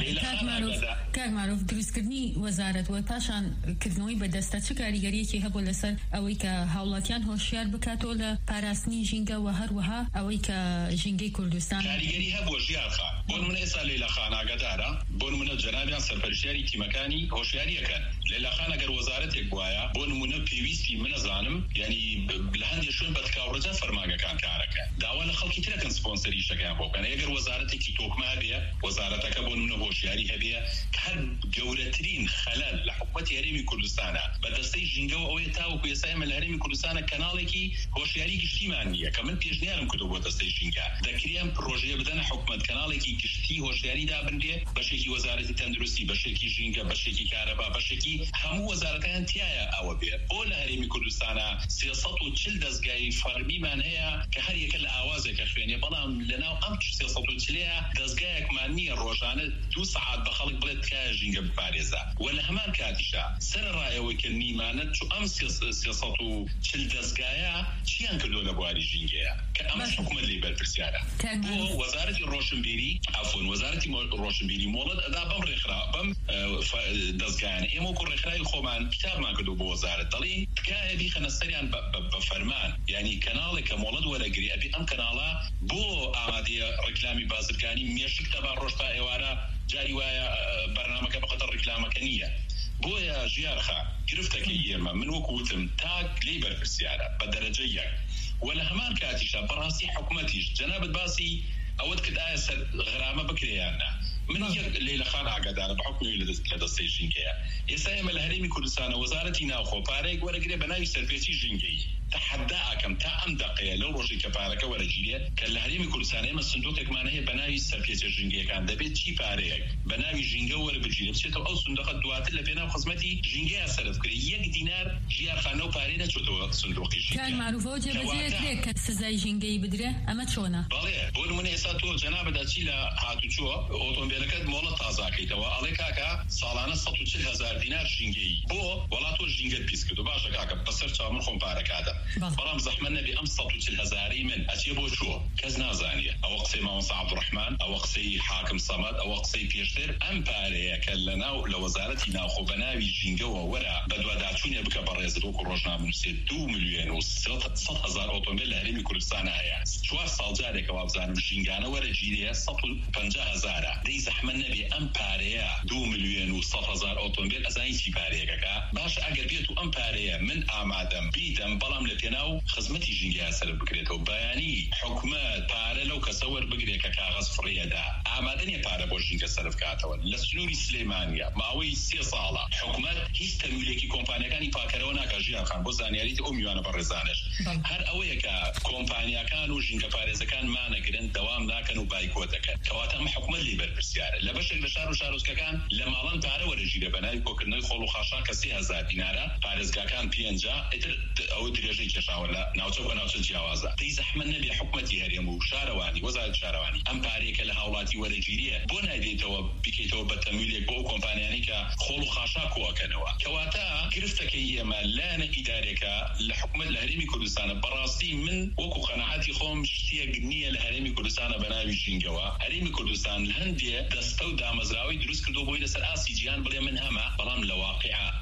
Speaker 1: کاک مارۆف دروستکردنی وەزارەت وە پاشان کردنەوەی بەدەستە چ کاریگەریەکی هەبوو لەسەر ئەوەی کە هاوڵاتیان هۆشیار بکاتەوە لە پاراستنی ژینگە و هەروەها ئەوەی کە ژینگەی کوردستان
Speaker 5: کاریگەری هەبووە ژیان خان بۆ نمونە ئێستا لەیلا خان ئاگادارە بۆ نمونە جەنابیان سەرپەرشتیاری تیمەکانی هۆشیاریەکەن لەیلا خان ئەگەر وەزارەتێک بواە بۆ نمونە پێویستی منەزانم یعنی لە هەندێک شوێن بەتکاوڕەجە فەرمانگەکان کارەکەن داوا لە خەڵکی ترەکەن سپۆنسەری شەکەیان بۆ بکەن ئەگەر وەزارەتێکی تۆکما هەبێ وەزارەتەکە بۆ نمونە هۆشیاری هەبێ هەر گەورەترین خەلەل لە حکومەتی هەرێمی کوردستانە بە دەستەی ژینگەوە ئەوەیە تاوەکو ئێستا ئێمە لە هەرێمی کوردستانە کەناڵێکی هۆشیاری گشتیمان نییە کە من پێشنیارم کردو بۆ دەستەی ژینگە دەکرێن پرۆژەیە بدەنە حکومەت کەناڵێکی گشتی هۆشیاری دابندێ بەشێکی وەزارەتی تەندروستی بەشێکی ژینگە بەشێکی کارەبا بەشێکی هەموو وەزارەتەکان تایە ئەوە بێت بۆ لە هەرێمی کوردستانە سێسەد و چل دەستگای فەرمیمان هەیە کە هەر یەکە لە ئاوازێکە خوێنێ بەڵام لەناو ئەم سێسەد و چلەیە دەستگایەکمان نییە ڕۆژانە دوو سەعات بە خەڵک بڵێت تکایە ژینگە بپارێزە وە لە هەمان کاتیشە سەرڕایەوەی کە نیمانەت چوو ئەم سێسەد و چل دەستگایە چیان کردووە لە بواری ژینگەیە کە ئەمە حکومەت لێی بەرپرسیارە بۆ وەزارەتی ڕۆشنبیری ئافۆن وەزارەتی ڕۆشنبیری مۆڵەت ئەدا بەم ڕێکخرا بەم دەستگایانە ئێمە وەکو ڕێکخراوی خۆمان کتابمان کردو بۆ وەزارەت دەڵێن تکایە بیخەنە سەریان بە فەرمان یعنی کەناڵێک کە مۆڵەت وەرەگری ئەبێ ئەم کەناڵە بۆ ئامادەیە ڕێکلامی بازرگانی مێشک دەبا ڕۆژ تا ئێوارە جاری وایە بەرنامەکە بەقەدەر ڕێکلامەکە نییە بۆیە ژیارخە گرفتەکەی ئێمە من وەکوتم تاک لێی بەرپرسیارە بە دەرەجە یەک وە لە هەمان کاتیشە بەڕاستی حکومەتیش جەنابەت باسی ئەوەت کرد ئایا سەر غەرامە بکرێیاننا من یەک لەیلا خان ئاگادارە بە حکومی لە دەستەی ژینگەیە ئێستا ئێمە لە هەرێمی کوردستانە وەزارەتی ناوخۆ پارەیەک وەرەگرێ بە ناوی سەرپێچی ژینگەی تحدى ئەکەم تا ئەم دقەیە لەو ڕۆژی کە پارەکە وەرەگیرێ کە لە هەرێمی کوردستان ئێمە سندوقێکمان هەیە بە ناوی سەرپێچە ژینگەیەکان دەبێت چی پارەیەک بە ناوی ژینگە وەرەبگیرێت بچێتەوە ئەو سندوقە دواتر لە پێناو خزمەتی ژینگەیە سەرف کرێ یەک دینار ژیارخانە و پارەی نەچۆتەوە سندوقی ژینگە
Speaker 1: کار معروفەوە جێبەجێکرێت کە سزای ژینگەی بدرێ ئەمە چۆنە
Speaker 5: بەڵێ بۆ نمونە ئێستا تۆ جەنابەدا چی لە هاتوچۆ ئۆتۆمبیلەکەت مۆڵەت تازاکەیتەوە ئەڵێ کاکە ساڵانە سەد و چل هەزار دینار ژینگەی بۆ وڵات تۆ ژینگەت پیس کردو باشە کاکە بەسەر چاو من خۆم پارەکاتە بەڵام من نبي أم سطو تل هزاري من أتيبو شو كزنا زانية أو قصي ماموس عبد الرحمن أو قصي حاكم صمد أو قصي بيشتر أم باريا كلنا لوزارتي ناخو بناوي جينجوا ورا بدو داتشوني بك برز دوك روجنا من سيد دو مليون وستة هزار أوتومبيل لهريمي كردستان هيا شوار صالجاري كوابزان جينجانا ورا جيريا سطو بنجا هزارة دي زحمة نبي أم باريا دو مليون وستة هزار أوتومبيل أزاين تي باريا كا باش أجر بيتو أم باريا من آمادم بيدم بلام لتناو خزمەتی ژینگە سەر بکرێتەوە بەیانی حکومەت پارە لەو کەسەوەر بگرێت کە کاغەز فڕیەدا ئامادە نیە پارە بۆ ژینگە سەرف کاتەوە لە سنووری سلێمانیە ماوەی سێ ساڵە حکومەت هیچ تەمویلێکی کۆمپانیەکانی پاکەرەوە ناکات ژیان خان بۆ زانیاریت ئەو میوانە بەڕێزانش هەر ئەوەیە کە کۆمپانیەکان و ژینگە پارێزەکان مانەگرن دەوام ناکەن و بایکۆت دەکەن کەواتە ئەمە حکومەت لێ بەرپرسیارە لە بەشێک لە شار و شارۆچکەکان لە ماڵان پارە وەرەگیرە بە ناوی کۆکردنەوەی خۆڵ و خاشان کە سێ هەزار دینارە پارێزگاکان پێنجا ئیتر ئەوە درێژەی کێشاوە لە ناوچە بە ناوچە جیاوازە دەی زەحمەت نەبێ حکومەتی هەرێم و شارەوانی وەزارەتی شارەوانی ئەم پارەیەکە لە هاوڵاتی وەرەگیریە بۆ نایدێتەوە بکەیتەوە بە تەمویلێک بۆ ئەو کۆمپانیانی کە خۆڵ و خاشا کۆکەنەوە کەواتە گرفتەکەی ئێمە لایەنە ئیدارێکە لە حکومەت لە هەرێمی کوردستانە بەڕاستی من وەکو قەناعەتی خۆم شتێک نییە لە هەرێمی کوردستانە بە ناوی ژینگەوە هەرێمی کوردستان هەندێ دەستە و دامەزراوی دروست کردو بۆی لەسەر ئاسی جیهان بڵێ من هەمە بەڵام لە واقعە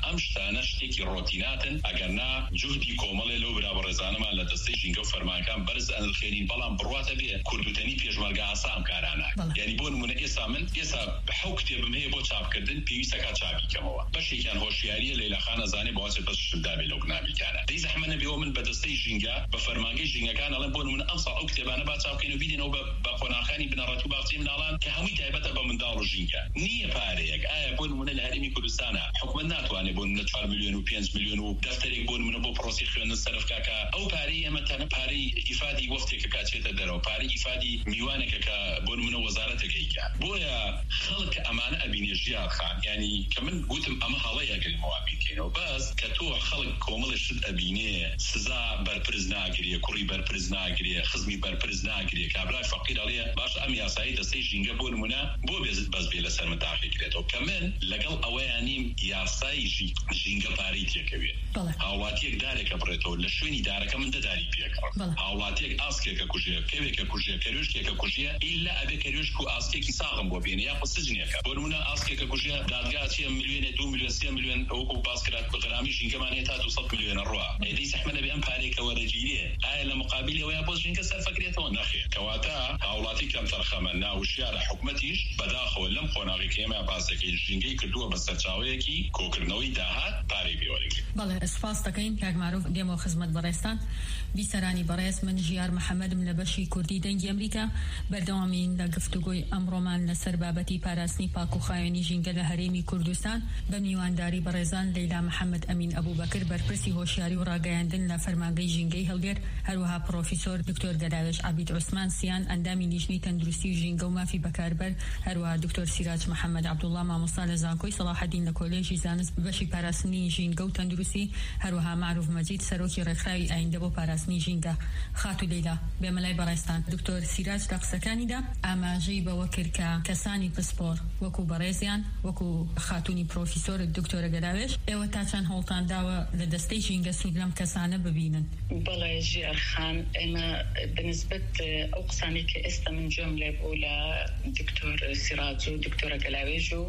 Speaker 5: ئەم شتانە شتێکی ڕۆتیناتن ئەگەرنا جوهدی کۆمەڵێ لەو برابە ڕێزانەمان لە دەستەی ژینگە و فەرمانەکان بەرز ئەنرخێنین بەڵام بڕواتە بێ کوردوتەنی پێشمەرگە ئاسا ئەم کارانە یعنی بۆ نمونە ئێستا من ئێستا حەو کتێبم هەیە بۆ چاپکردن پێویستە کا چاپیکەمەوە بەشێکیان هۆشیاریە لەیلا خان ئەزانێ بەواسێ بەس شدابێ لەو گنابیکانە دەی زەحمە نەبێەوە من بە دەستەی ژینگە بە فەرمانگەی ژینگەکان ئەڵێن بۆ نمونە ئەم ساڵ ئەو کتێبانە با چاپکەین و بیدێنەوە بە قۆناغەکانی بنەڕەتی و باخچەی مناڵان کە هەمووی تایبەتە بە منداڵ و ژینگە نییە پارەیەک ئایا بۆ نمونە لە هەرێمی کوردستانە حکومەت ناتوانێت بۆ نمونە چوار میلیۆن و پێنج میلیۆن و دەفتەرێک بۆ نمونە بۆ پرۆسی خوێندن سەرف کاکە ئەو پارەی ئێمە تەنە پارەی ئیفادی وەفتێکە کاچێتە دەرەوە پارەی ئیفادی میوانێکە کە بۆ نمونە وەزارەتەکەیکە بۆیە خەڵک ئەمانە ئەبینێ ژیار خان ینی کە من گوتم ئەمە هەڵەیە گەلمەوە بیکەینەوە بەس کە تۆ خەڵک کۆمەڵی شت ئەبینێ سزا بەرپرز ناگرێ کوڕی بەرپرز ناگرێ خزمی بەرپرز ناگرێ کابرای فەقیر ئەڵێ باش ئەم یاسایی دەستەی ژینگە بۆ نمونە بۆ بێزت بەس بێ لەسەر من تاقیکرێتەوە کە من لەگەڵ ئەوەیان نیم یاسای ژینگە پارەی تێکەوێت هاوڵاتیەک دارێکە بڕێتەوە لە شوێنی دارەکە من دەداری پێکڕ هاوڵاتیەک ئاسکێکە کوژێ کەوێکە کوژێ کەروشکێکە کوژێ ئیلا ئەبێ کەروشک و ئاسکێکی ساغم بۆ بێنێ یا سجنێکە بۆ نمونە ئاسکێکە کوژێ دادگا چیە میلیۆنێ دو میلیۆن سێ میلیۆن ئەوکو باسکرات بەغرامی ژینگەمان هەیە تا دووسەد میلیۆنە ڕوا ئەیدەی زەحمە نەبێ ئەم پارێکە وەرەگیرێ ئایا لە مقابلی ئەوەیە بۆ ژینگە سەرفەکرێتەوە نەخێر کەواتە هاوڵاتی کەم تەرخەمە ناوشیارە حکومەتیش بەداخەوە لەم خۆناغی کە ئێمە باسەکەی ژینگەی کردووە بە سەرچاوەیەکی کۆکردنەوەی داهات پارەی پێوەرەگرێت.
Speaker 1: بەڵێ سپاس دەکەین کاک معروف دێمەوە خزمەت بەڕێستان بیسەرانی بەڕێز من ژیار محەممەدم لە بەشی کوردی دەنگی ئەمریکا بەردەوامین لە گفتوگۆی ئەمڕۆمان لەسەر بابەتی پاراستنی پاک و خاوێنی ژینگە لە هەرێمی کوردستان بە میوانداری بەڕێزان لەیلا محەممەد ئەمین ئەبوبەکر بەرپرسی هۆشیاری و ڕاگەیاندن لە فەرمانگەی ژینگەی هەڵگەر هەروەها پرۆفیسۆر دکتۆر گەلاوێش عەبید عوسمان سیان ئەندامی نیشتنی تەندروستی و ژینگە و مافی بەکاربەر هەروەها دکتۆر سیراج محەممەد عەبدوڵڵا مامۆستا لە زانکۆی سەلاحەدین لە کۆلێژی زانست بەشی پاراستنی ژینگە و تەندروستی هەروەها معروف مەجید سەرۆکی ڕێکخراوی ئایندە بۆ پاراستنی ژینگە خاتو لەیلا بێمەلای بەڕێستان دکتۆر سیراج لە قسەکانیدا ئاماژەی بەوە کرد کە کەسانی پسپۆر وەکو بەڕێزیان وەکو خاتونی پرۆفیسۆر دکتۆرە گەلاوێش ئێوە تا چەند هەوڵتان داوە لە دەستەی ژینگە سوود لەم کەسانە ببینن؟
Speaker 2: بەڵێ ژیار خان ئێمە بنسبەت ئەو قسانی کە ئێستا من جۆم لێ بوو لە دکتۆر سیراج و دکتۆرە گەلاوێژ و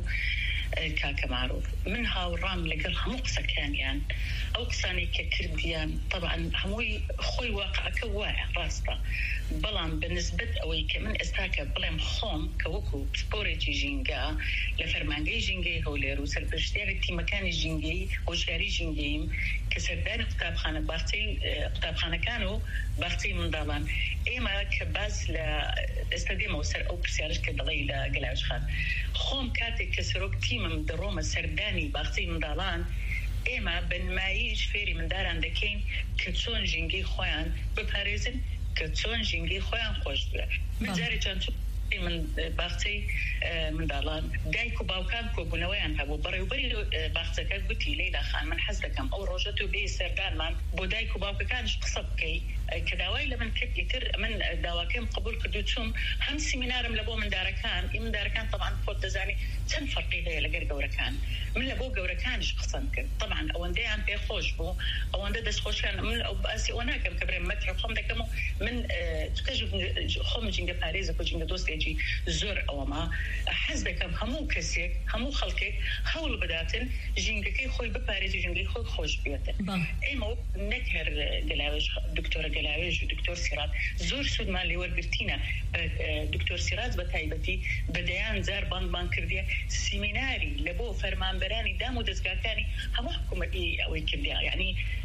Speaker 2: کاکە معروف من هاوڕام لەگەڵ هەموو قسەکانیان ئەو قسانی کە کردیان طبعا هەمووی خۆی واقعەکە وایە ڕاستە بەڵام بنسبەت ئەوەی کە من ئێستاکە بڵێم خۆم کە وەکو پسپۆرێکی ژینگە لە فەرمانگەی ژینگەی هەولێر و سەرپەرشتیاری تیمەکانی ژینگەی هۆشیاری ژینگەیم کە سەردانی قوتابخانە باخچەی قوتابخانەکان و باخچەی منداڵان ئێمە کە باز لە ئێستا دێمەوە سەر ئەو پرسیارش کە دەڵێی لە گەلاوێش خان خۆم کاتێک کە سەرۆک تیمم دەڕۆمە سەردانی باخچەی منداڵان ئێمە بنماییش فێری منداران دەکەین کە چۆن ژینگەی خۆیان بپارێزن کە چۆن ژینگەی خۆیان خۆش بێ من جارێ چەند من باخچەی منداڵان دایک و باوکان کۆبوونەوەیان هەبوو بەڕێوبەری باخچەکە گوتی لەیلا خان من حەز دەکەم ئەو ڕۆژە تۆ بێ سەردانمان بۆ دایک و باوکەکانش قسە بکەی کە داوای لە من کرد ئیتر من داواکەم قبول کردو چوم هەم سیمینارم لە بۆ مندارەکان ئی مندارەکان طبعا خۆت دەزانی چەند فەرقی هەیە لەگەر گەورەکان من لە بۆ گەورەکانش قسەم کرد طبعا ئەوەندەیان پێخۆش بوو ئەوەندە دەستخۆشیان من ئەو باسی ئەوە ناکەم کە برێم مەتر خۆم دەکەم و من چکەژ خۆم جینگە پارێزە و جینگە دۆستێکی زۆر ئەوەما حەز دەکەم هەموو کەسێک هەموو خەڵکێک هەوڵ بداتن ژینگەکەی خۆی بپارێزی ژینگەی خۆی خۆش بێتن ئێمە نەک هەر گەلاوێژ دکتۆرە گەلاوێژ و دکتۆر سیراج زۆر سوودمان لێ وەرگرتینە دکتۆر سیراج بە تایبەتی بەدەیان جار باندمان کردیە سیمیناری لە بۆ فەرمانبەرانی دام و دەستگاکانی هەموو حکوومەتی ئەوەی کردیا یعنی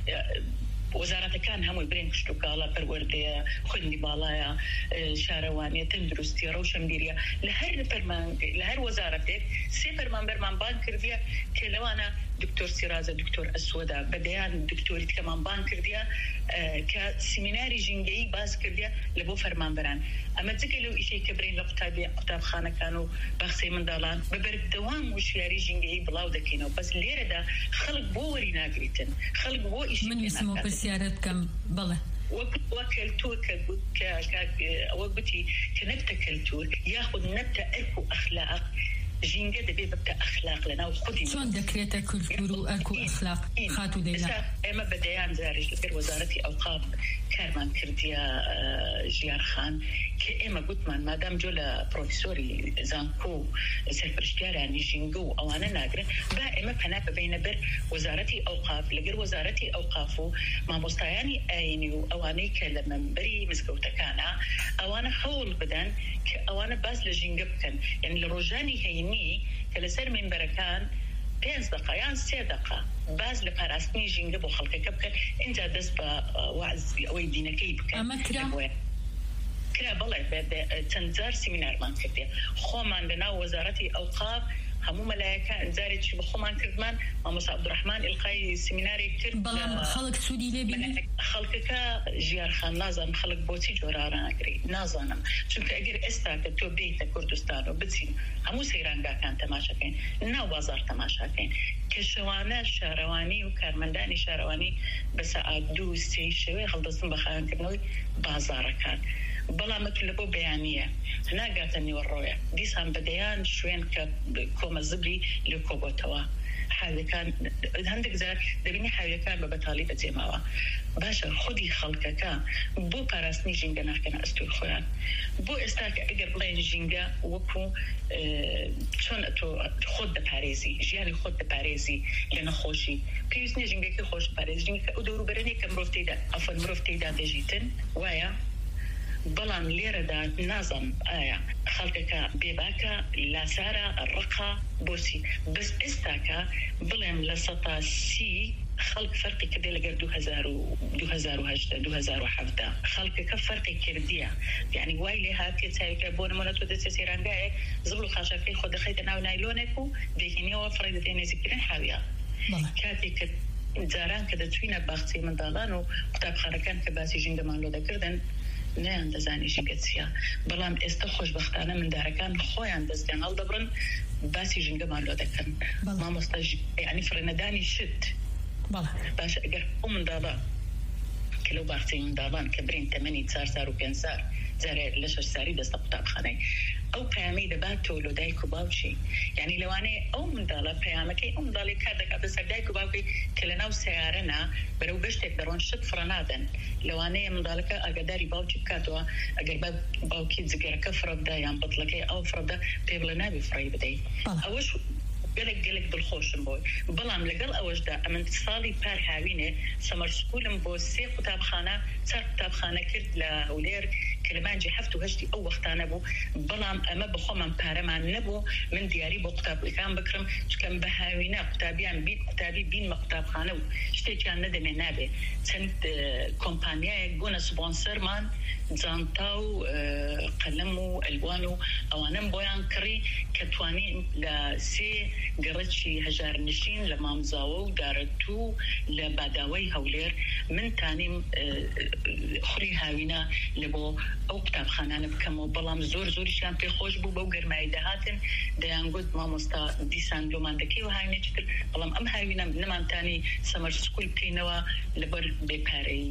Speaker 2: وەزارەتەکان هەمووی برێن کشت و کاڵە پەروەردەیە خوێندی باڵایە شارەوانیە تەندروستیە ڕەوشەمبیریە لە هەر لە هەر وەزارەتێک سێ فەرمانبەرمان بان کردیە کە لەوانە دکتۆر سیراجە دکتۆر ئەسوەدا بەدەیان دکتۆری تکەمان بان کردیە کە سیمیناری ژینگەی باز کردیە لە بۆ فەرمانبەران ئەمە جگە لەو ئیشەی کە برێن لە قوتابخانەکان و باخچەی منداڵان بە بەردەوام وشیاری ژینگەی بڵاو دەکەینەوە بەس لێرەدا خەڵک بۆ وەری ناگریتن خەڵک بۆ ئیشی
Speaker 1: من ویستمەوە پرسیارەت بکەم بەڵێ
Speaker 2: وكلتور كأوقتي كنبتة كلتور ياخذ نبتة إرك وأخلاق ژینگە دەبێت بکە ئەخلاق لەناو خودی
Speaker 1: چۆن دەکرێتە کولتور و ئەرک و ئەخلاق خاتو لەیلا
Speaker 2: ئێمە بەدەیان جارێک لەگەر وەزارەتی ئەوقاف کارمان کردیە ژیارخان کە ئێمە گوتمان مادام جۆ لە پرۆفیسۆری زانکۆ و سەرپرشتیارانی ژینگە و ئەوانە ناگرن با ئێمە پەنا ببینە بەر وەزارەتی ئەوقاف لەگەر وەزارەتی ئەوقاف و مامۆستایانی ئاینی و ئەوانەی کە لە مەمبەری مزگەوتەکانە ئەوانە هەوڵ بدەن کە ئەوانە باس لە ژینگە بکەن یعنی لە ڕۆژانی هەینی کە لەسەر مینبەرەکان پێنج دقە یان سێ دقە باز لە پاراستنی ژینگە بۆ خەڵکەکە بکەن اینجا دەست بە وعزی ئەوەی دینەکەی بکەن
Speaker 1: ئەمە کرا
Speaker 2: کرا بەڵێ چەند جار سیمینارمان کردێ خۆمان لەناو وەزارەتی ئەوقاف هەموو مەلایەکان جارێکی بە خۆمان کردمان مامۆستا عەبدوڕەحمان ئیلقای سیمینارێک کرد
Speaker 1: بەڵام خەڵک سوودی لێ بینی
Speaker 2: خەڵکەکە ژیارخان نازانم خەڵک بۆچی جۆراناگری نازانم چونکە ئەگەر ئێستا کە تۆ بیتە کوردستان و بچین هەموو سەیرانگاکان تەماشاکەین ناو بازار تەماشاکەین کە شەوانە شارەوانی و کارمەندانی شارەوانی بە سەعات دوو سێ شەوێ هەڵدەستن بە خاوێنکردنەوەی بازارەکان بەڵامەت لە بۆ بەیانیە ناگاتە نیوەڕۆیە دیسان بەدەیان شوێن کە کۆمە زبری لێ کۆبۆتەوە حاویەکان هەندێک جار دەبینی حاویەکان بە بەتاڵی بەجێماوە باشە خودی خەڵکەکە بۆ پاراستنی ژینگە ناکەنە ئەستوی خۆیان بۆ ئێستا کە ئەگەر بڵێن ژینگە وەکو چۆن تۆ خۆت دەپارێزی ژیانی خۆت دەپارێزی لە نەخۆشی پێویست نیە ژینگەکە خۆش پارێزی ژینگەکە ئەو دەوروبەرێنێک کە مرۆڤ تێیدا ئەفەن مرۆڤ تێیدا دەژیتن وایە بەڵام لێرەدا نازم ئایا خەڵکەکە بێباکە لاسارە ڕقا بۆچی بەس ئێستاکە بڵێم لە سەتا سی خەڵک فەرقی کردێ لەگەر دوو هەزار و هەشت دوو هەزار و حەوت خەڵکەکە فەرقی کردیە یعنی وای لێ هاتێ چاویکە بۆ نمونە تۆ دەچێت سێرانگایەک زبڵ و خاشەکەی خۆ دەخەیتە ناو نایلۆنێک و دێکینەوە فڕی دەدێ نێزیکردن حاویە کاتێک کە جاران کە دەچوینە باخچەی منداڵان و قوتابخانەکان کە باسی ژینگەمان لۆ دەکردن نیان دەزانی ژینگە چییە بەڵام ئێستا خۆشبەختانە مندارەکان خۆیان دەستیان هەڵدەبڕن باسی ژینگەمان لۆ دەکەن مامۆستا یعنی فرێنەدانی شت باشە ئەگەر ئەو منداڵە کە لەو باخچەی منداڵان کە برین تەمەنی چوار سار و پێنج سار جارێ لە شەش ساری دەستە قوتابخانەی ئەو پەیامەی دەبات تۆ لۆ دایک و باوکی یعنی لەوانەیە ئەو منداڵە پەیامەکەی ئەو منداڵی کار دەکات بەسەر دایک و باوکی کە لەناو سەیارەنا بەرەو گەشتێک دەڕۆن شت فڕەنادەن لەوانەیە منداڵەکە ئاگاداری باوکی بکاتەوە ئەگەر باوکی جگەرەکە فڕەبدا یان بەتڵەکەی ئەو فڕەبدا پێ بڵێ نابێ فڕی بدەیت ئەوەش گەلێک گەلێک دڵخۆشم بۆی بەڵام لەگەڵ ئەوەشدا ئەمن ساڵی پار هاوینێ سەمەر سکولم بۆ سێ قوتابخانە چەند قوتابخانە کرد لە هەولێر کە لە مانجی هەفت و هەشتی ئەو وەختانە بوو بەڵام ئەمە بەخۆمان پارەمان نەبوو من دیاری بۆ قوتابەکان بکڕم چکەم بە هاوینە قوتابیان بین قوتابی بینمە قوتابخانە و شتێکیان نەدەمێ نابێ چەند کۆمپانیایەک بوونە سپۆنسەرمان جانتا و قەلەم و ئەلوان و ئەوانم بۆیان کڕی کە توانین لە سێ گەڕەکی هەژار نشین لە مامزاوە و دارەتوو لە باداوەی هەولێر من تانیم خوری هاوینە لە بۆ ئەو قوتابخانانە بکەمەوە بەڵام زۆر زۆریشان پێخۆش بوو بەو گەرمایی دەهاتن دەیانگوت مامۆستا دیسان لۆمان دەکەی و هاوینێکی تر بەڵام ئەم هاوینە نەمانتانی سەمەر سکول بکەینەوە لەبەر بێپارەیی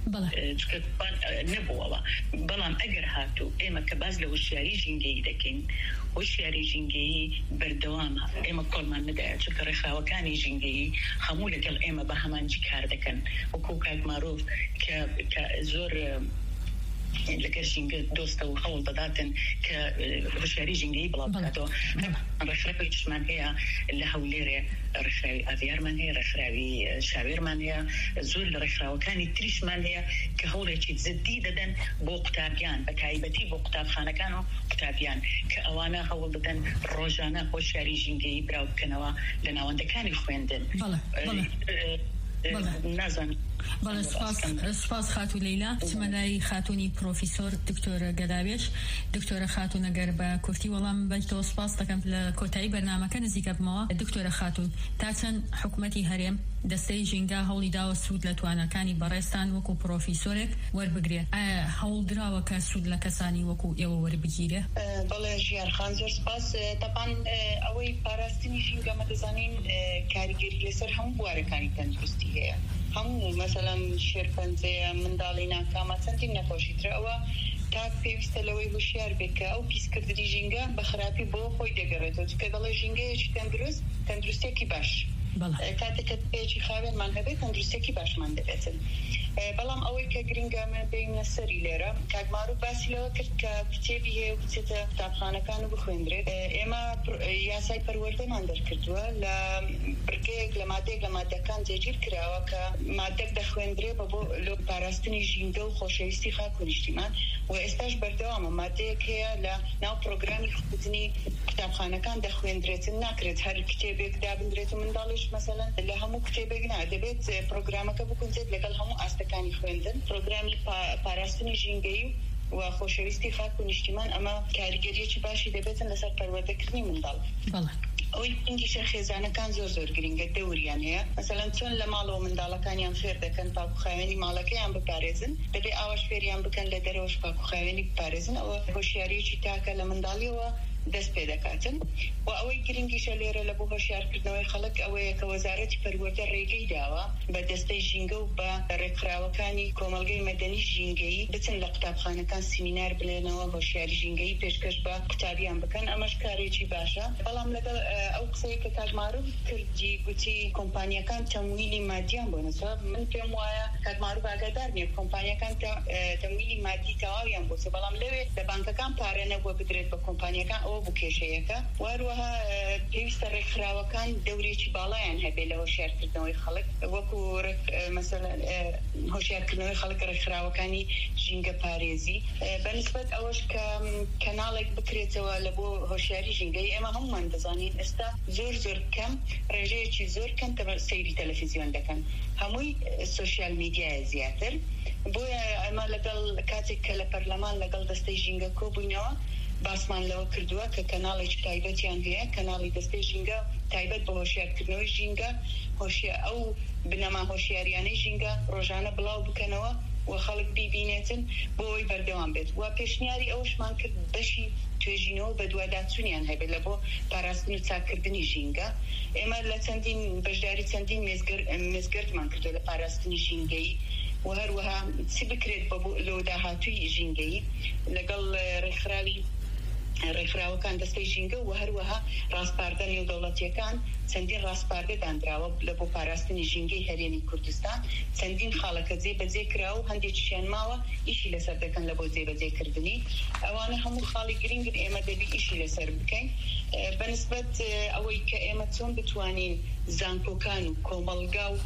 Speaker 2: نەبووەوە بەڵام ئەگەر هاتوو ئێمە کە باز لە وشیاری ژینگەیی دەکەین وشیاری ژینگەیی بەردەوامە ئێمە کۆڵمان نەدایە چونکە ڕێکخراوەکانی ژینگەیی هەموو لەگەڵ ئێمە بە هەمانجی کار دەکەن وەکو کاک مارۆڤ کە زۆر لەگەر ژینگە دۆستە و هەوڵ دەداتن کە وشیاری ژینگەیی بڵاو بکاتەوە ڕێکخراوی تشمان هەیە لە هەولێرێ ڕێکخراوی ئاڤیارمان هەیە ڕێکخراوی شاوێرمان هەیە زۆر لە ڕێکخراوەکانی تریشمان هەیە کە هەوڵێکی جددی دەدەن بۆ قوتابیان بە تایبەتی بۆ قوتابخانەکان و قوتابیان کە ئەوانە هەوڵ دەدەن ڕۆژانە هۆشیاری ژینگەیی براو بکەنەوە لە ناوەندەکانی خوێندن نازانم
Speaker 1: بەڵێ سپاس خاتو لەیلا چمەلای خاتونی پرۆفیسۆر دکتۆرە گەداوێش دکتۆرە خاتون ئەگەر بە کورتی وەڵام بەیتەوە سپاس دەکەم لە کۆتایی بەرنامەکە نزیکە بمەوە دکتۆرە خاتون تا چەند حکومەتی هەرێم دەستەی ژینگە هەوڵی داوە سوود لە توانەکانی بەڕێستان وەکو پرۆفیسۆرێک وەربگرێت ئایا هەوڵ دراوە کە سوود لە کەسانی وەکو ئێوە وەربگیرێ؟
Speaker 3: بەڵێ ژیارخان زۆر سپاس تەپان ئەوەی پاراستنی ژینگە مەدەزانین کاریگەری لەسەر هەموو بوارەکانی تەندروستی هەیە هەموو مەسەلەن شێرپەنجەیە منداڵی ناکامە چەندین نەخۆشی ترە ئەوە تا پێویستە لەوەی هوشیار بێکە ئەو پیسکردنی ژینگە بە خراپی بۆ خۆی دەگەڕێتەوە چکە دەڵێ ژینگەیەکی تەندروست تەندروستێکی باش کاتێککە پێچی خاوێنمان هەبێت تەندروستێکی باشمان دەبێتن. بەڵام ئەوەی کە گرنگامە بینە سەری لێرە کاکماروف باسی لەوە کرد کە کتێبی هەیە بچێتە قوتابخانەکان و بخوێندرێت. ئێمە یاسای پەروەردەمان دەرکردووە لە بڕگەیەک لە مادەیەک لە مادەکان جێگیر کراوە کە مادەک دەخوێندرێ بە بۆ لە پاراستنی ژینگە و خۆشەویستی خاک و نیشتیمان و ئێستاش بەردەوامە مادەیەک هەیە لە ناو پرۆگرامی خوتنی قوتابخانەکان دەخوێندرێتن ناکرێت هەر کتێبێک دابدرێت و منداڵیش مەسەلەن لە هەموو کتێبێک نا دەبێت پرۆگرامەکە بکونجێت لەگەڵ هەموو ئاستەکانی خوێندن پرۆگرامی پاراستنی ژینگەی و خۆشەویستی خاک و نیشتیمان ئەمە کاریگەریەکی باشی دەبێتن لەسەر پەروەردەکردنی منداڵ. ئەوەی گنگیشە خێزانەکان زۆر زۆر گرنگە دەوریان هەیە مەسەلەن چۆن لە ماڵەوە منداڵەکانیان فێر دەکەن پاکوخاوێنی ماڵەکەیان بپارێزن دەبێ ئاواش فێریان بکەن لە دەرەوەش پاکوخاوێنی بپارێزن ئەوە هۆشیاریەکی تاکە لە منداڵیەوە دەست پێ دەکاتن و ئەوەی گرنگیشە لێرە لە بۆ هۆشیارکردنەوەی خەڵک ئەوەیە کە وەزارەتی پەروەردە ڕێگەی داوە بە دەستەی ژینگە و بە ڕێکخراوەکانی کۆمەلگەی مەدەنی ژینگەیی بچن لە قوتابخانەکان سیمینار بڵێنەوە هۆشیاری ژینگەیی پێشکەش بە قوتابیان بکەن ئەمەش کارێکی باشە. بەڵام لەگەڵ ئەو قسەی کە کاکماروف کردی گوتی کۆمپانیەکان تەمویلی مادیان بۆ نەسەر من پێم وایە کاکماروف ئاگادار نیە کۆمپانیەکان تەمویلی مادی تەواویان بۆسێ بەڵام لەوێ لە بانکەکان پارە نەبووە بدرێت بە کۆمپانیەکان ئەوە بوو کێشەیەکە واروەها پێویستە ڕێکخراوەکان دەورێکی باڵایان هەبێ لە هۆشیارکردنەوەی خەڵک وەکو مەسەلەن هۆشیارکردنەوەی خەڵک ڕێکخراوەکانی ژینگە پارێزی بەنسبەت ئەوەش کە کەناڵێک بکرێتەوە لە بۆ هۆشیاری ژینگەی ئێمە هەمومان دەزانین ئێستا زۆر زۆر کەم ڕێژەیەکی زۆر کەم سەیری تەلەڤیزیۆن دەکەن هەمووی سۆشیال میدیایە زیاتر بۆیە ئەمە لەگەڵ کاتێک کە لە پەرلەمان لەگەڵ دەستەی ژینگە کۆبووینەوە باسمان لەوە کردووە کە کەناڵێکی تایبەتیان هەیە کەناڵی دەستەی ژینگە تایبەت بە هۆشیارکردنەوەی ژینگە ئەو بنەما هۆشیاریانەی ژینگە ڕۆژانە بڵاو بکەنەوە و خەڵک بیبینێتن بۆ ئەوی بەردەوام بێت و پێشنیاری ئەوشمان کرد بەشی توێژینەوە بە دوواداچوونیان هەبێت لە بۆ پاراستن و چاکردنی ژینگە. ئێمە لە چەندین بەشداری چەندین مێزگەردمان کردو لە پاراستنی ژینگەی و هەروەها چی بکرێت بە لۆ داهاتووی ژینگەی لەگەڵ ڕێکخراوی ڕێکخراوەکان دەستەی ژینگە و هەروەها ڕاستپاردە نێودەوڵەتیەکان چەندین ڕاستپاردە دانراوە لە بۆ پاراستنی ژینگەی هەرێمی کوردستان چەندین خاڵەکە جێبەجێ کراوە و هەندێکیشیان ماوە ئیشی لەسەر دەکەن لە بۆ جێبەجێکردنی ئەوانە هەموو خاڵی گرنگن ئێمە دەبی ئیشی لەسەر بکەین بەنسبەت ئەوەی کە ئێمە چۆن بتوانین زانکۆکان و کۆمەڵگا و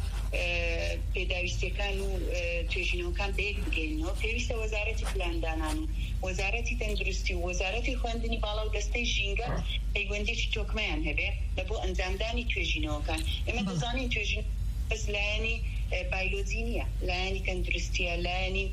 Speaker 3: پێداویستیەکان و توێژینەوەکان بەیەک بگەینەوە پێویستە وەزارەتی پلاندانان و وەزارەتی تەندروستی و وەزارەتی خوێندنی باڵا و دەستەی ژینگە پەیوەندێکی تۆکمەیان هەبێ لە بۆ ئەنجامدانی توێژینەوەکان. ئێمە دەزانین توێژین بەس لایەنی بایلۆجی نییە لایەنی تەندروستیە لایەنی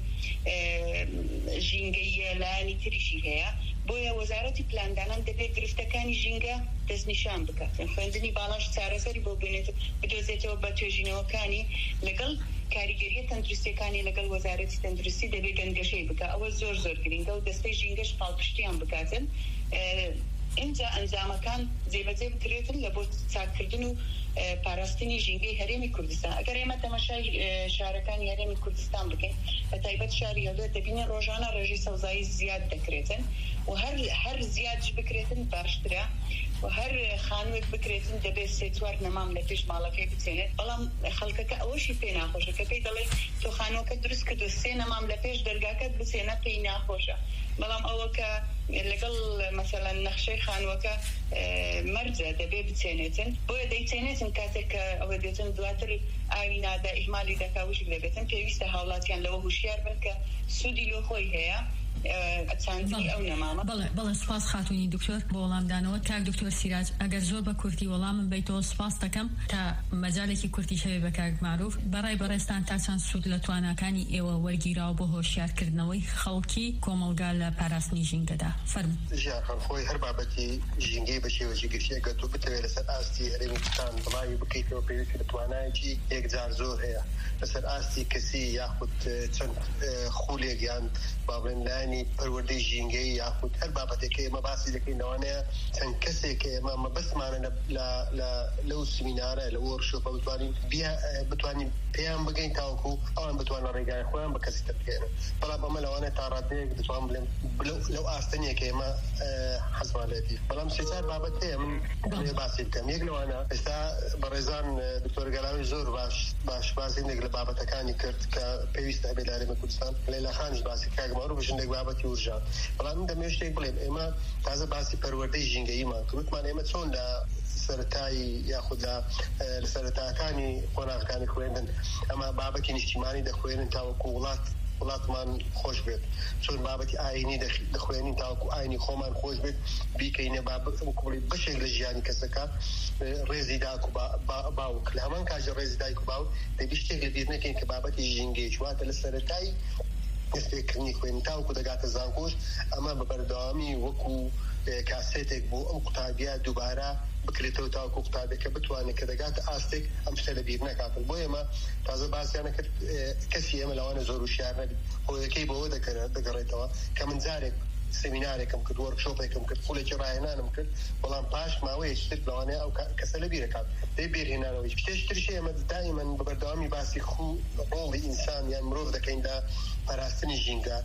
Speaker 3: ژینگەیە لایەنی تریشی هەیە بۆیە وەزارەتی پلاندانان دەبێت گرفتەکانی ژینگە دەستنیشان بکات خوێندنی باڵاش چارەسەری بۆ بێنێت بدۆزێتەوە بە توێژینەوەکانی لەگەڵ کاریگەریە تەندروستیەکانی لەگەڵ وەزارەتی تەندروستی دەبێت گەنگەشەی بکە ئەوە زۆر زۆر گرنگە و دەستەی ژینگەش پاڵپشتیان بکاتن اینجا ئەنجامەکان جێبەجێ بکرێتن لە بۆ چاکردن و پاراستنی ژینگەی هەرێمی کوردستان. ئەگەر ئێمە تەماشای شارەکانی هەرێمی کوردستان بکەین بە تایبەت شاری هەولێر دەبینێ ڕۆژانە ڕێژەی سەوزایی زیاد دەکرێتن و هەر هەر زیادش بکرێتن باشترە و هەر خانوێک بکرێتن دەبێت سێ چوار نەمام لە پێش ماڵەکەی بچێنێت بەڵام خەڵکەکە ئەوەشی پێ ناخۆشە کە پێی دەڵێ تۆ خانووەکە دروست کردو سێ نەمام لە پێش دەرگاکەت بچێنە پێی ناخۆشە بەڵام ئەوە کە لەگەڵ مەسەلەن نەخشەی خانووەکە مەرجە دەبێ بچێنێتن بۆیە دەیچێنێتن کاتێک کە ئەوە دێتن دواتر ئاوی نادا ئیهمالی دەکاوشک دەبێتن پێویستە هاوڵاتیان لەوە هوشیار بن کە سوودی لۆ خۆی هەیە چاندنی ئەو نەمامە.
Speaker 1: بەڵێ بەڵێ سپاس خاتوونی دکتۆر بۆ وەڵامدانەوە کاک دکتۆر سیراج ئەگەر زۆر بە کورتی وەڵامم بیتەوە سپاس دەکەم تا مەجالێکی کورتی شەوێ بە کاکماروف بەڕای بەڕێستان تا چەند سوود لە تواناکانی ئێوە وەرگیراوە بۆ هۆشیارکردنەوەی خەڵکی کۆمەڵگا لە پاراستنی ژینگەدا فەرموو.
Speaker 4: ژیان خۆی هەر بابەتی ژینگەی بە شێوەیەکی گشتیە گەتو بتەوێت لەسەر ئاستی هەرێمی کوردستان بڵاوی بکەیتەوە پێویستە بە توانایەکی هەندێک جار زۆر هەیە لەسەر ئاستی کەسی یاخود چەند خولێکیان بابڵێن لایانی پەروەردەی ژینگەی یاخود هەر بابەتێک ئێمە باسی دەکەینەوەنەیە چەند کەسێک ئێمە مەبەستمانە لەو سمینارە لە وەرکشۆپە بتوانین بتوانین پێیان بگەین تاوەکو ئەوان بتوانە ڕێگای خۆیان بە کەسی تەبکێنن بەڵام ئەمە لەوانە تا ڕادەیەک دەتوان بڵێم لەو ئاستەنێک ئێمە حەزمان لێتی بەڵام سێ چار بابەت هەیە من دەڵێ باسی بکەم یەک لەوانە ئێستا بەڕێزان دکتۆر گەلاوی زۆر باش باش باسێنێک لە بابەتەکانی کرد کە پێویستە هەبێت لە هەرێمی کوردستان لەیلا خانیش باسی کاگمەڕوو بژندێک بابەتی ورژان بەڵام من دەمێ شتێک بڵێم ئێمە تازە باسی پەروەردەی ژینگەییمان کردمان ئێمە چۆن لە سەرەتایی یاخود لە سەرەتاکانی قۆناغەکانی خوێندن ئەمە بابەتی نیشتیمانی دەخوێنن تاوەکو وڵات وڵاتمان خۆش بێت چۆن بابەتی ئاینی دەخوێنین تاوەکو ئاینی خۆمان خۆش بێت بیکەینە بابڵی بەشێک لە ژیانی کەسەکە ڕێزی داک و باوک لە هەمان کاژە ڕێزی دایک و باوک دەبی شتێک لە بیر نەکەین کە بابەتی ژینگەی چواتە لە سەرەتایی دەستپێکردنی خوێن تاوەکو دەگاتە زانکۆش ئەمە بە بەردەوامی وەکو کاسێتێک بۆ ئەم قوتابیە دووبارە بکرێتەوە تاوەکو قوتابێکە بتوانێت کە دەگاتە ئاستێک ئەم شتە لە بیر نەکاتن بۆ ئێمە تازە باسییانە کرد کەسی ئێمە لەوانە زۆر وشیار نەبی هۆیەکەی بەوە دەگەڕێتەوە کە من جارێک سمینارێکم کرد وەرکشۆپێکم کرد خولێکی ڕاهێنانم کرد بەڵام پاش ماوەیەکی تر لەوانەیە ئەو کەسە لە بیرەکات دەی بێرهێنانەوەی شتێشترش ئێمە دائیمەن بە بەردەوامی باسی خو ڕۆڵی ئینسان یان مرۆڤ دەکەین لە پاراستنی ژینگە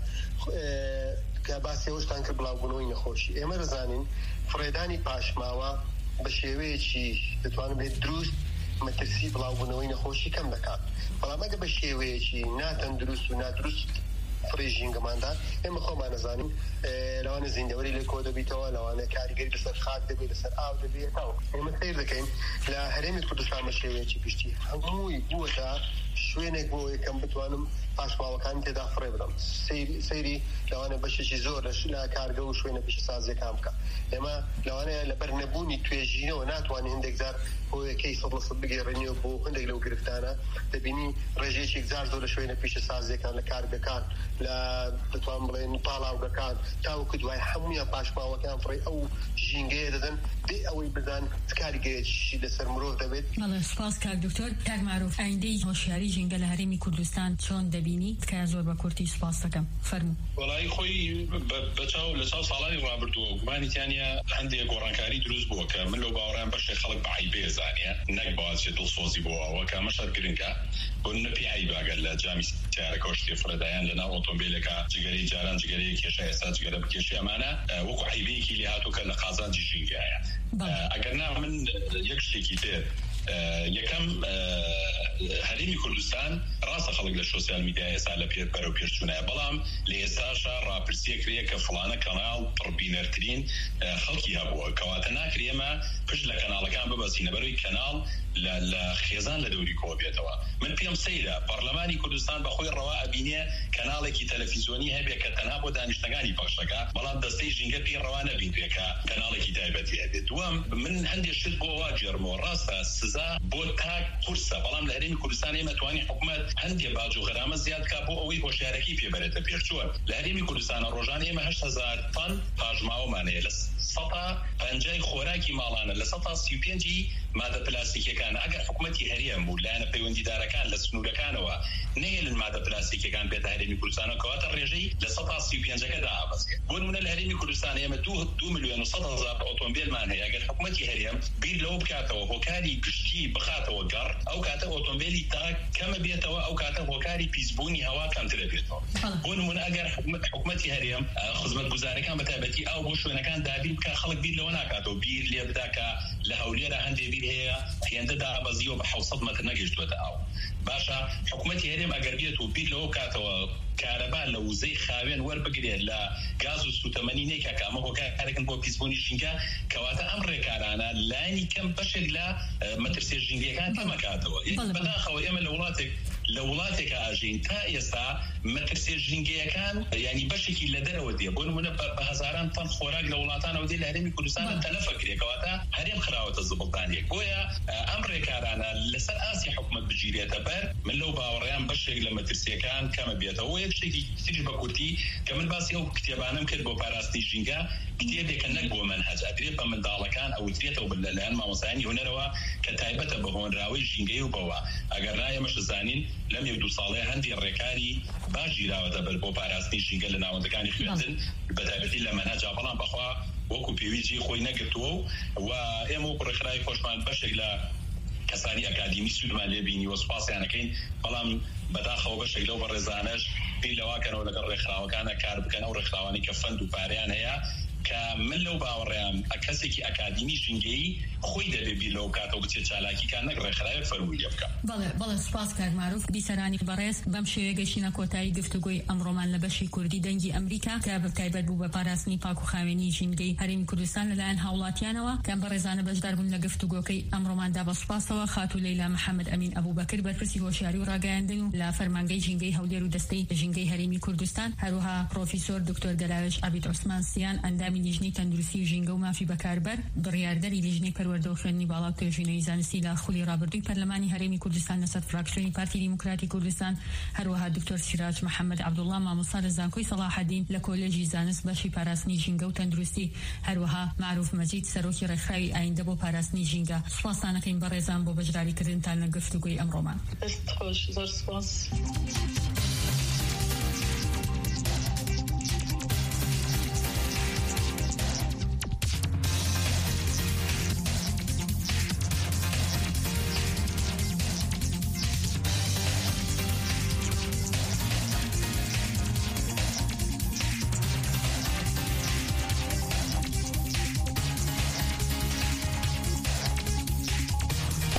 Speaker 4: کە باسی ئەوشتان کرد بڵاوبوونەوەی نەخۆشی ئێمە دەزانین فڕێدانی پاشماوە بە شێوەیەکی دەتوانم بێت دروست مەترسی بڵاوبوونەوەی نەخۆشی کەم دەکات بەڵام ئەگە بە شێوەیەکی ناتەن دروست و نادروست فڕی ژینگەماندا ئێمە خۆمان نەزانین لەوانە زیندەوەری لێ کۆ دەبیتەوە لەوانە کاریگەری لەسەر خاک دەبێت لەسەر ئاو دەبێتەوە ئێمە سیر دەکەین لە هەرێمی کوردستان بە شێوەیەکی پشتی هەمووی بووەتە شوێنێک بۆ یەکەم بتوانم پاشماوەکانی تێدا فڕێ بدەم سەیری لەوانە بەشێکی زۆر لە کارگە و شوێنە پیشەسازیەکان بکە ئێمە لەوانەیە لەبەر نەبوونی توێژینەوە ناتوانین هەندێک جار هۆیەکەی سەد لە سەد بگێڕێنیەوە بۆ هەندێک لەو گرفتانە دەبینی ڕێژەیەکی جار زۆر لە شوێنە پیشەسازیەکان لە کارگەکان لە دەتوان بڵێن پاڵاوگەکان تاوەکو دوای هەموویان پاشماوەکان فڕێ ئەو ژینگەیە دەدەن دێ ئەوەی بدان کاریگەیەکی لەسەر مرۆڤ دەبێت.
Speaker 1: بەڵێ سپاس کاک دکتۆر کاک معروف ئایندەی هۆشیاری ژینگە لە هەرێمی کوردستان چۆن دەبینی کە زۆر بە کورتی سپاس دەکەم فەرموو.
Speaker 5: وەڵای خۆی بەچاو لە چاو ساڵانی ڕابردووە گومانیتیانە هەندێک گۆڕانکاری دروست بووە کە من لەو باوەڕیان بەشێک خەڵک بە عیبێ زانیە نەک بەوازێ دڵسۆزی بۆ ئەوە کە ئەمەشەر گرنگە بۆ نەپی عیباگەر لە جامی سیارەکە شتێ فڕێدایان لەناو ئۆتۆمبیلەکە جگەرەی جاران جگەرەی کێشە ئێستا جگەرە بکێشی ئەمانە وەکو عیبەیەکی لێ هاتووکە لە قازانجی ژینگایە ئەگەر نا من یەک شتێکی تر یەکەم هەرێمی کوردستان ڕاستە خەڵک لە سۆسیال میدیای ئێستا لە پێ بەرەو پێشچوونایە بەڵام لە ئێستاشا ڕاپرسیە کرێ کە فڵانە کەناڵ پڕبینەرترین خەڵکی هەبووە کەواتە ناکرێ ئێمە پشت لە کەناڵەکان ببەسینە بەروی کەناڵ لە خێزان لە دەوری کۆ بێتەوە من پێم سەیرە پەرلەمانی کوردستان بەخۆی ڕەوا ئەبینێ کەناڵێکی تەلەڤیزیۆنی هەبێت کە تەنها بۆ دانیشتەکانی پەخشەکە بەڵام دەستەی ژینگە پێی ڕەوا نەبینێت کە کەناڵێکی تایبەتی هەبێت دووەم من هەندێک شت بۆ وا جێڕمەوە ڕاستە سزا بۆ تاک قورسە بەڵام لە هەرێمی کوردستان ئێمە توانی حکوومەت هەندێک باج و غەرامە زیاد کا بۆ ئەوەی هۆشیارەکەی پێبەرێتە پێشچووە لە هەرێمی کوردستانە ڕۆژانە ئێمە هەشت هەزار تەن پاژماوەمانەیە لە سەدا پەنجای خۆراکی ماڵانە لە سەدا سی و پێنجی مادە پلاستیکیەکانە ئەگەر حکوومەتی هەرێم بوو لایەنە پەیوەندیدارەکان لە سنوورەکانەوە نەهێلن مادە پلاستیکیەکان بێتە هەرێمی کوردستانە کەواتە ڕێژەی لە سەدا سی و پێنجەکەدا ئابەزێت بۆ نمونە لە هەرێمی کوردستان ئێمە دوو ملیۆن و سەد هەزار ئۆتۆمبیلمان هەیە ئەگەر حکوومەتی هەرێم بیر لەوە بکاتەوە هۆکاری گشتی بخاتەوە گەڕ ئەو کاتە ئۆتۆمبیلی تاک کەمە بێتەوە ئەو کاتە هۆکاری پیسبوونی هەوا کەمترە بێتەوە بۆ نمونە ئەگەر حکوومەتی هەرێم خزمەتگوزارەکان بەتایبەتی ئەو بۆ شوێنەکان دابین بکە خەڵک بیر لەوە ناکاتەوە بیر لێ بدا کە لە هەولێرە هەندێک بیر هەیە هێندەدا بەزیەوە بە حەوت مەتر نەگەیشتووەتە ئاو باشە حکوومەتی هەرێم ئەگەر بێت و بیر لەوە کاتەوە کارەبا لە وزەی خاوێن وەربگرێت لە گاز و سوتەمەنی نێکە کە ئەمە هۆکارێکن بۆ پیسبوونی ژینگە کەواتە ئەم ڕێکارانە لایانی کەم بەشێک لە مەترسێ ژینگەکان کەمەکاتەوە بەداخەوە ئێمە لە وڵاتێک لە وڵاتێکە ئاژین تا ئێستا مەترسێ ژینگەیەکان ینی بەشێکی لە دەرەوە دێ بۆ نمونە بە هەزاران تەن خۆراک لە وڵاتانەوە دێ لە هەرێمی کوردستانە تەلەفە کرێ کەواتە هەرێم خراوەتە زبڵدانێک بۆیە ئەم ڕێکارانە لەسەر ئاسی حکوومەت بژی بگیرێتە بەر من لەو باوەڕیان بەشێک لە مەترسیەکان کەمە بێتەوە یەک شتێکی تریش بە کورتی کە من باسی ئەو کتێبانم کرد بۆ پاراستنی ژینگە کتێبێکە نەک بۆ منهەج ئەدرێت بە منداڵەکان ئەوترێتەوە لەلایەن مامۆستایانی هونەرەوە کە تایبەتە بە هۆنراوەی ژینگەی و بەوە ئەگەر نا ئێمەش زانین لەم یەک دوو ساڵەیە هەندی ڕێکاری باش گیراوەتە بەر بۆ پاراستنی ژینگە لە ناوەندەکانی خوێندن بەتایبەتی لە مەنهەجا بەڵام بەخوا وەکو پێویستی خۆی نەگرتووە و ئێمە وەکو ڕێکخراوی خۆشمان بەشێک لە کەسانی ئەکادیمی سوودمان لێبینی وە سوپاسیانەکەین بەڵام بەداخەوە بەشێک لەو بەڕێزانەش پێی لەواکەنەوە لەگەڵ ڕێکخراوەکانە کار بکەن ئەو ڕێکخراوانی کە فەند و پارەیان هەیە کە من لەو باوەڕێیان کەسێکی ئەکادیمی ژینگەیی خۆی دەبێ بیر لەو کاتەوە بچێت چالاکیکان نەک ڕێکخراوێک فەرمووی لێ بکە.
Speaker 1: بەڵێ بەڵێ سوپاس کارماروف بیسەرانی بەڕێز بەم شێوەیە گەشتینە کۆتایی گفتوگۆی ئەمڕۆمان لە بەشی کوردی دەنگی ئەمریکا کە بەتایبەت بوو بە پاراستنی پاک و خاوێنی ژینگەی هەرێمی کوردستان لەلایەن هاوڵاتیانەوە کە بەڕێزانە بەشدار بوون لە گفتوگۆکەی ئەمڕۆماندا بە سوپاسەوە خاتو لەیلا محەممەد ئەمین ئەبوبەکر بەرپرسی هۆشیاری و ڕاگەیاندن و لە فەرمانگەی ژینگەی هەولێر و دەستەی ژینگەی هەرێمی کوردستان هەروها پرۆفیسۆر دکتۆر گەلاوێش عەبید عوسمانسیان ئەندامی لیژنەی تەندروستی و ژینگە و مافی بەکاربەر بڕیاردەری لیژنەی پەروەردە و خوێندنی باڵا و توێژینەوەی زانستی لە خولی ڕابردووی پەرلەمانی هەرێمی کوردستان لەسەر فراکسیۆنی پارتی دیموکراتی کوردستان هەروەها دکتۆر سیراج محەممەد عەبدوڵڵا مامۆستا لە زانکۆی سەلاحەدین لە کۆلێژی زانست بەشی پاراستنی ژینگە و تەندروستی هەروەها معروف مەجید سەرۆکی ڕێکخراوی ئایندە بۆ پاراستنی ژینگە سوپاسانەکەین بەڕێزان بۆ بەشداریکردنتان لە گفتوگۆی ئەمڕۆمان.
Speaker 2: دەست خۆش زۆر سوپاس.